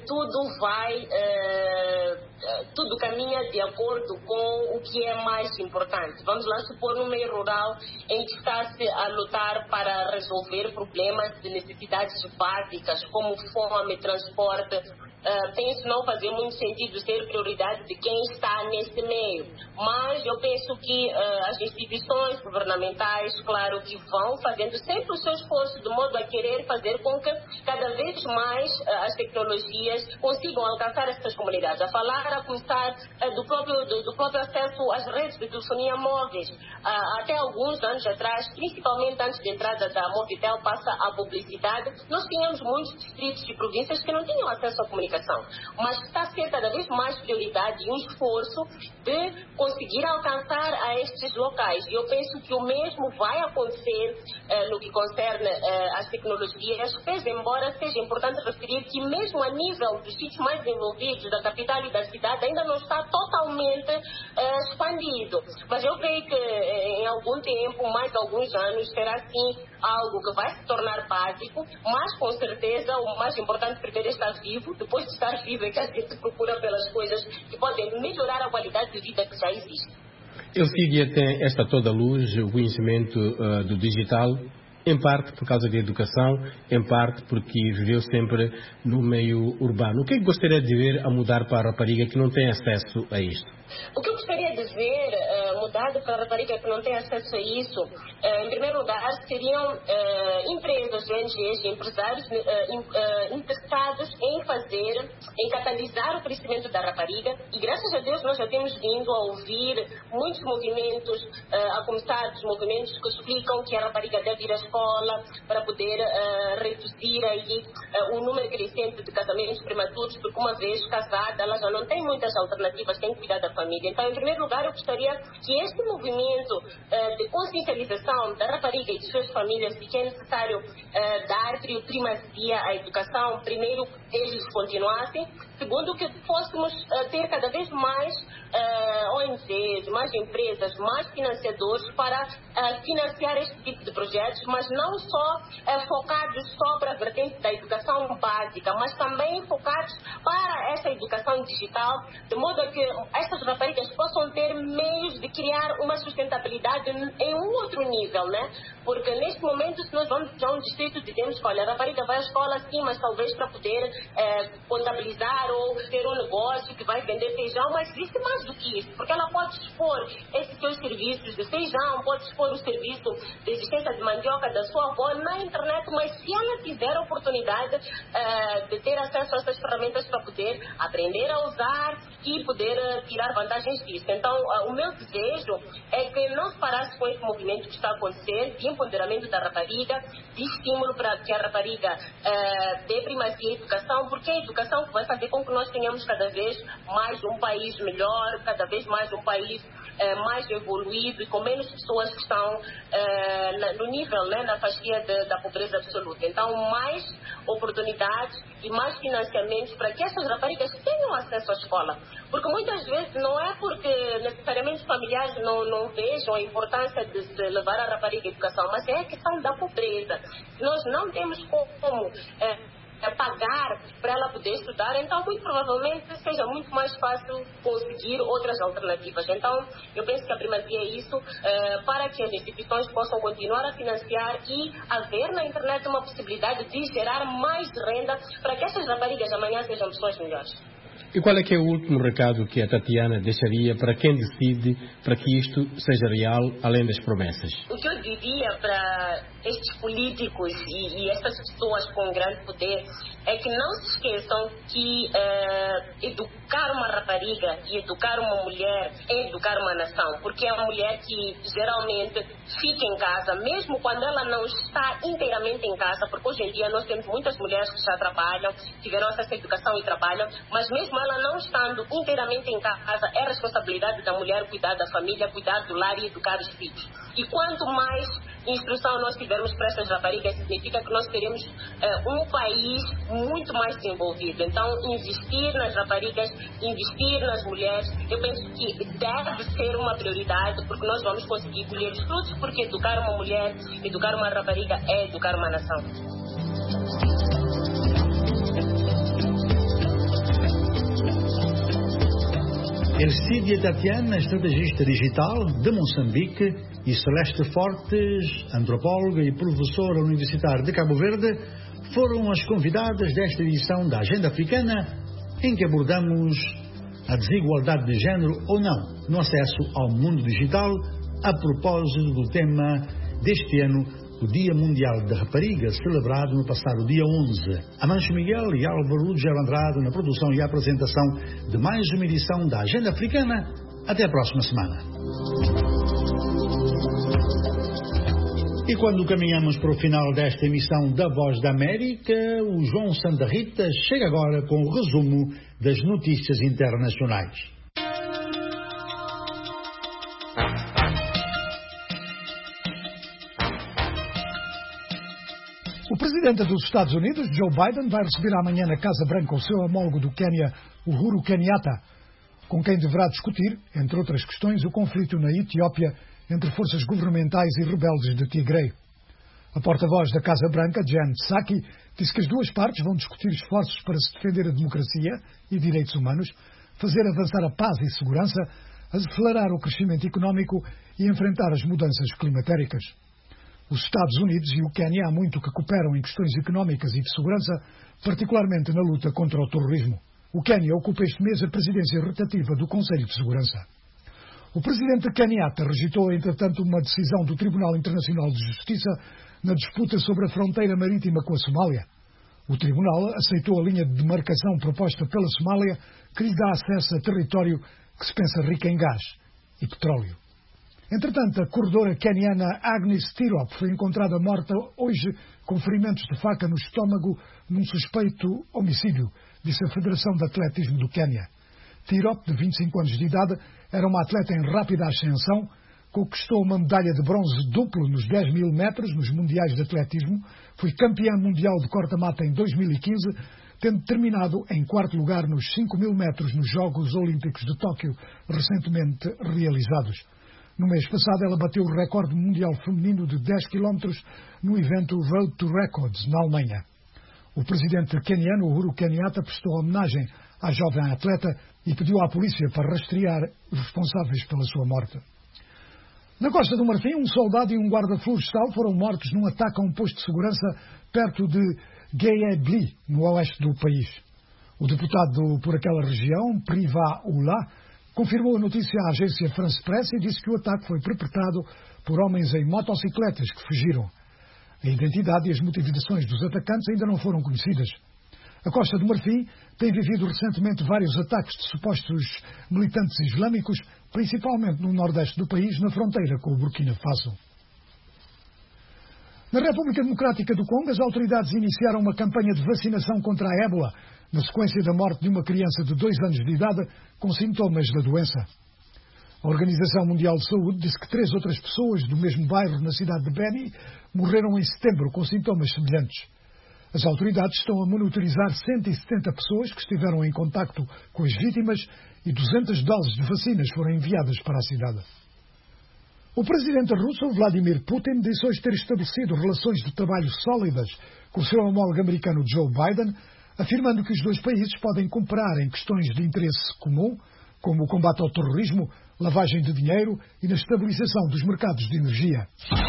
tudo caminha de acordo com o que é mais importante. Vamos lá supor no meio rural em que está-se a lutar para resolver problemas de necessidades básicas como fome, transporte. Penso não fazer muito sentido ser prioridade de quem está nesse meio, mas eu penso que as instituições governamentais, claro, que vão fazendo sempre o seu esforço de modo a querer fazer com que cada vez mais as tecnologias consigam alcançar essas comunidades. A falar, a começar do próprio acesso às redes de telefonia móveis. Até alguns anos atrás, principalmente antes da entrada da Movitel, passa a publicidade, nós tínhamos muitos distritos e províncias que não tinham acesso à comunicação. Mas está a ser cada vez mais prioridade e um esforço de conseguir alcançar a estes locais. E eu penso que o mesmo vai acontecer no que concerne às tecnologias, embora seja importante referir que mesmo a nível dos sítios mais desenvolvidos, da capital e da cidade, ainda não está totalmente expandido. Mas eu creio que em algum tempo, mais alguns anos, será sim algo que vai se tornar básico, mas com certeza o mais importante primeiro é estar vivo. Depois de estar vivo é que a gente procura pelas coisas que podem melhorar a qualidade de vida que já existe. Elcídia tem esta toda luz, o conhecimento do digital, em parte por causa da educação, em parte porque viveu sempre no meio urbano. O que é que gostaria de ver a mudar para a rapariga que não tem acesso a isto? O que eu gostaria de ver dificuldade para a rapariga que não tem acesso a isso, em primeiro lugar, seriam empresas, ONGs e empresários interessados em catalisar o crescimento da rapariga. E graças a Deus nós já temos vindo a ouvir muitos movimentos, a começar dos movimentos que explicam que a rapariga deve ir à escola para poder reduzir aí o número crescente de casamentos prematuros, porque uma vez casada ela já não tem muitas alternativas, tem que cuidar da família. Então, em primeiro lugar, eu gostaria que este movimento de consciencialização da rapariga e de suas famílias de que é necessário dar primazia à educação, primeiro, eles continuassem. Segundo, que fôssemos ter cada vez mais ONGs, mais empresas, mais financiadores para financiar este tipo de projetos, mas não só focados só para a vertente da educação básica, mas também focados para essa educação digital, de modo a que estas raparigas possam ter meios de criar uma sustentabilidade em um outro nível, né? Porque neste momento, se nós vamos para um distrito e dizemos que, olha, a rapariga vai à escola sim, mas talvez para poder contabilizar ou ter um negócio que vai vender feijão, mas existe mais do que isso, porque ela pode expor esses seus serviços de feijão, pode expor o serviço de existência de mandioca da sua avó na internet, mas se ela tiver a oportunidade de ter acesso a essas ferramentas para poder aprender a usar e poder tirar vantagens disso. Então, o meu desejo é que não se parasse com esse movimento que está a acontecer, de empoderamento da rapariga, de estímulo para que a rapariga dê primazia à educação, porque é a educação que vai fazer com que nós tenhamos cada vez mais um país melhor, cada vez mais um país mais evoluído e com menos pessoas que estão no nível, né, na fasquia da pobreza absoluta. Então, mais oportunidades e mais financiamentos para que essas raparigas tenham acesso à escola. Porque muitas vezes não é porque necessariamente os familiares não vejam a importância de se levar a rapariga à educação, mas é a questão da pobreza. Nós não temos como pagar para ela poder estudar, então muito provavelmente seja muito mais fácil conseguir outras alternativas. Então eu penso que a primazia é isso, para que as instituições possam continuar a financiar e haver na internet uma possibilidade de gerar mais renda para que essas raparigas amanhã sejam pessoas melhores. E qual é que é o último recado que a Tatiana deixaria para quem decide para que isto seja real, além das promessas? O que eu diria para estes políticos e estas pessoas com grande poder é que não se esqueçam que educar uma rapariga e educar uma mulher é educar uma nação, porque é a mulher que geralmente fica em casa, mesmo quando ela não está inteiramente em casa, porque hoje em dia nós temos muitas mulheres que já trabalham, tiveram acesso à educação e trabalham, mas mesmo ela não estando inteiramente em casa, é responsabilidade da mulher cuidar da família, cuidar do lar e educar os filhos. E quanto mais instrução nós tivermos para essas raparigas, significa que nós teremos um país muito mais desenvolvido. Então, investir nas raparigas, investir nas mulheres, eu penso que deve ser uma prioridade, porque nós vamos conseguir colher os frutos, porque educar uma mulher, educar uma rapariga é educar uma nação. Ercídia Tatiana, estrategista digital de Moçambique, e Celeste Fortes, antropóloga e professora universitária de Cabo Verde, foram as convidadas desta edição da Agenda Africana, em que abordamos a desigualdade de género ou não no acesso ao mundo digital, a propósito do tema deste ano, o Dia Mundial da Rapariga, celebrado no passado dia 11. Amancio Miguel e Álvaro Lugero Andrade na produção e apresentação de mais uma edição da Agenda Africana. Até a próxima semana. E quando caminhamos para o final desta emissão da Voz da América, o João Santa Rita chega agora com o resumo das notícias internacionais. O presidente dos Estados Unidos, Joe Biden, vai receber amanhã na Casa Branca o seu homólogo do Quênia, Uhuru Kenyatta, com quem deverá discutir, entre outras questões, o conflito na Etiópia entre forças governamentais e rebeldes de Tigray. A porta-voz da Casa Branca, Jen Psaki, disse que as duas partes vão discutir esforços para se defender a democracia e direitos humanos, fazer avançar a paz e segurança, acelerar o crescimento económico e enfrentar as mudanças climatéricas. Os Estados Unidos e o Quênia há muito que cooperam em questões económicas e de segurança, particularmente na luta contra o terrorismo. O Quênia ocupa este mês a presidência rotativa do Conselho de Segurança. O presidente Kenyatta rejeitou, entretanto, uma decisão do Tribunal Internacional de Justiça na disputa sobre a fronteira marítima com a Somália. O tribunal aceitou a linha de demarcação proposta pela Somália, que lhe dá acesso a território que se pensa rico em gás e petróleo. Entretanto, a corredora keniana Agnes Tirop foi encontrada morta hoje com ferimentos de faca no estômago num suspeito homicídio, disse a Federação de Atletismo do Quênia. Tirop, de 25 anos de idade, era uma atleta em rápida ascensão, conquistou uma medalha de bronze duplo nos 10.000 metros nos Mundiais de Atletismo, foi campeã mundial de corta-mata em 2015, tendo terminado em quarto lugar nos 5.000 metros nos Jogos Olímpicos de Tóquio, recentemente realizados. No mês passado, ela bateu o recorde mundial feminino de 10 km no evento Road to Records, na Alemanha. O presidente queniano, Uhuru Kenyatta, prestou homenagem à jovem atleta e pediu à polícia para rastrear os responsáveis pela sua morte. Na Costa do Marfim, um soldado e um guarda florestal foram mortos num ataque a um posto de segurança perto de Guéhébli, no oeste do país. O deputado por aquela região, Priva Ula, confirmou a notícia à agência France Press e disse que o ataque foi perpetrado por homens em motocicletas que fugiram. A identidade e as motivações dos atacantes ainda não foram conhecidas. A Costa do Marfim tem vivido recentemente vários ataques de supostos militantes islâmicos, principalmente no nordeste do país, na fronteira com o Burkina Faso. Na República Democrática do Congo, as autoridades iniciaram uma campanha de vacinação contra a ébola, na sequência da morte de uma criança de 2 anos de idade com sintomas da doença. A Organização Mundial de Saúde disse que 3 outras pessoas do mesmo bairro na cidade de Beni morreram em setembro com sintomas semelhantes. As autoridades estão a monitorizar 170 pessoas que estiveram em contacto com as vítimas e 200 doses de vacinas foram enviadas para a cidade. O presidente russo, Vladimir Putin, disse hoje ter estabelecido relações de trabalho sólidas com o seu homólogo americano Joe Biden, afirmando que os dois países podem cooperar em questões de interesse comum, como o combate ao terrorismo, lavagem de dinheiro e na estabilização dos mercados de energia.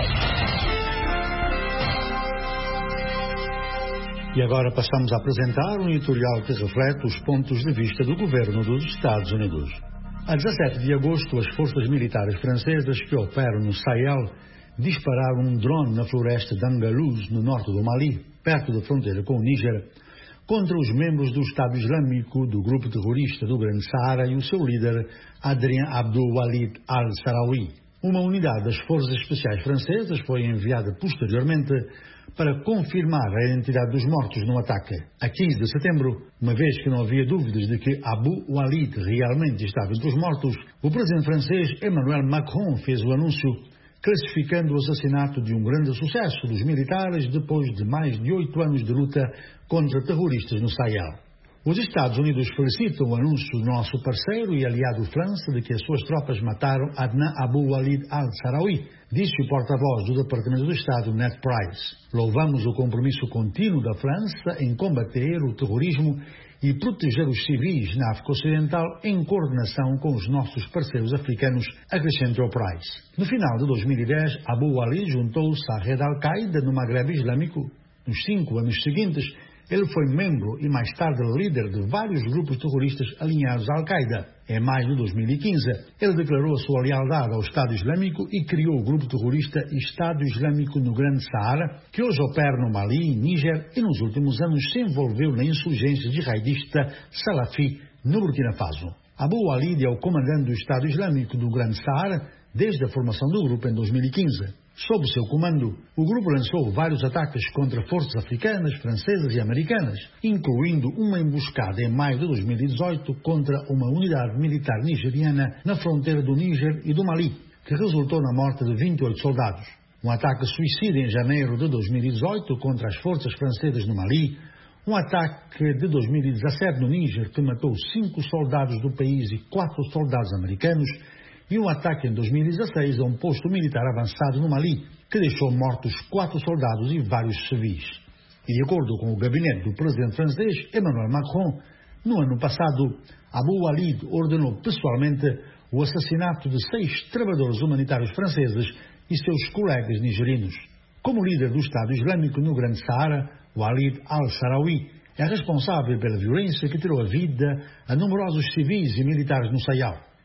E agora passamos a apresentar um editorial que reflete os pontos de vista do governo dos Estados Unidos. A 17 de agosto, as forças militares francesas que operam no Sahel dispararam um drone na floresta de Angaluz, no norte do Mali, perto da fronteira com o Níger, contra os membros do Estado Islâmico do grupo terrorista do Grande Saara e o seu líder, Adrien Abdul Walid al-Sarawi. Uma unidade das Forças Especiais Francesas foi enviada posteriormente para confirmar a identidade dos mortos no ataque. A 15 de setembro, uma vez que não havia dúvidas de que Abu Walid realmente estava entre os mortos, o presidente francês Emmanuel Macron fez o anúncio, classificando o assassinato de um grande sucesso dos militares depois de mais de 8 anos de luta contra terroristas no Sahel. Os Estados Unidos felicitam o anúncio do nosso parceiro e aliado França de que as suas tropas mataram Adnan Abu Walid al-Sarawi, disse o porta-voz do Departamento do Estado, Ned Price. Louvamos o compromisso contínuo da França em combater o terrorismo e proteger os civis na África Ocidental em coordenação com os nossos parceiros africanos, acrescentou Price. No final de 2010, Abu Walid juntou-se à rede Al-Qaeda no Maghreb Islâmico. Nos 5 anos seguintes, ele foi membro e mais tarde líder de vários grupos terroristas alinhados à Al-Qaeda. Em maio de 2015, ele declarou a sua lealdade ao Estado Islâmico e criou o grupo terrorista Estado Islâmico no Grande Saara, que hoje opera no Mali e Níger e nos últimos anos se envolveu na insurgência jihadista Salafi no Burkina Faso. Abu Walid é o comandante do Estado Islâmico do Grande Saara desde a formação do grupo em 2015. Sob seu comando, o grupo lançou vários ataques contra forças africanas, francesas e americanas, incluindo uma emboscada em maio de 2018 contra uma unidade militar nigeriana na fronteira do Níger e do Mali, que resultou na morte de 28 soldados. Um ataque suicida em janeiro de 2018 contra as forças francesas no Mali, um ataque de 2017 no Níger que matou 5 soldados do país e 4 soldados americanos, e um ataque em 2016 a um posto militar avançado no Mali, que deixou mortos 4 soldados e vários civis. E de acordo com o gabinete do presidente francês, Emmanuel Macron, no ano passado, Abu Walid ordenou pessoalmente o assassinato de 6 trabalhadores humanitários franceses e seus colegas nigerinos. Como líder do Estado Islâmico no Grande Saara, Walid al-Sarawi é responsável pela violência que tirou a vida a numerosos civis e militares no Sahel.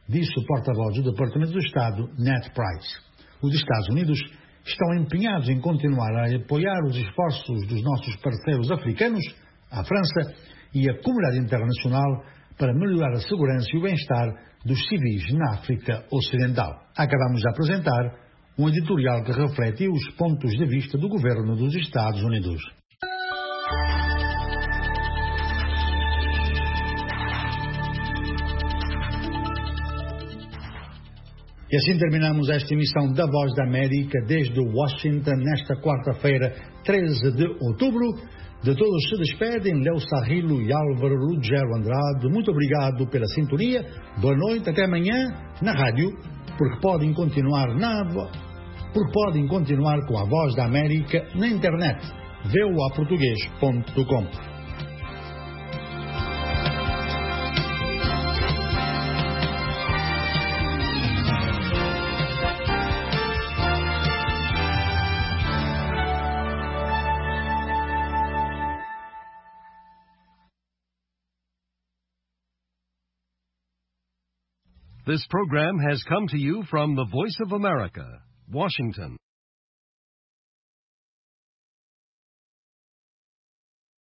disse o porta-voz do Departamento do Estado, Ned Price. Os Estados Unidos estão empenhados em continuar a apoiar os esforços dos nossos parceiros africanos, a França e a comunidade internacional para melhorar a segurança e o bem-estar dos civis na África Ocidental. Acabamos de apresentar um editorial que reflete os pontos de vista do governo dos Estados Unidos. E assim terminamos esta emissão da Voz da América desde Washington nesta quarta-feira, 13 de outubro. De todos se despedem Léo Sarrilo e Álvaro Ruggiero Andrade. Muito obrigado pela sintonia. Boa noite, até amanhã na rádio, porque podem continuar com a Voz da América na internet, voaportugues.com. This program has come to you from the Voice of America, Washington.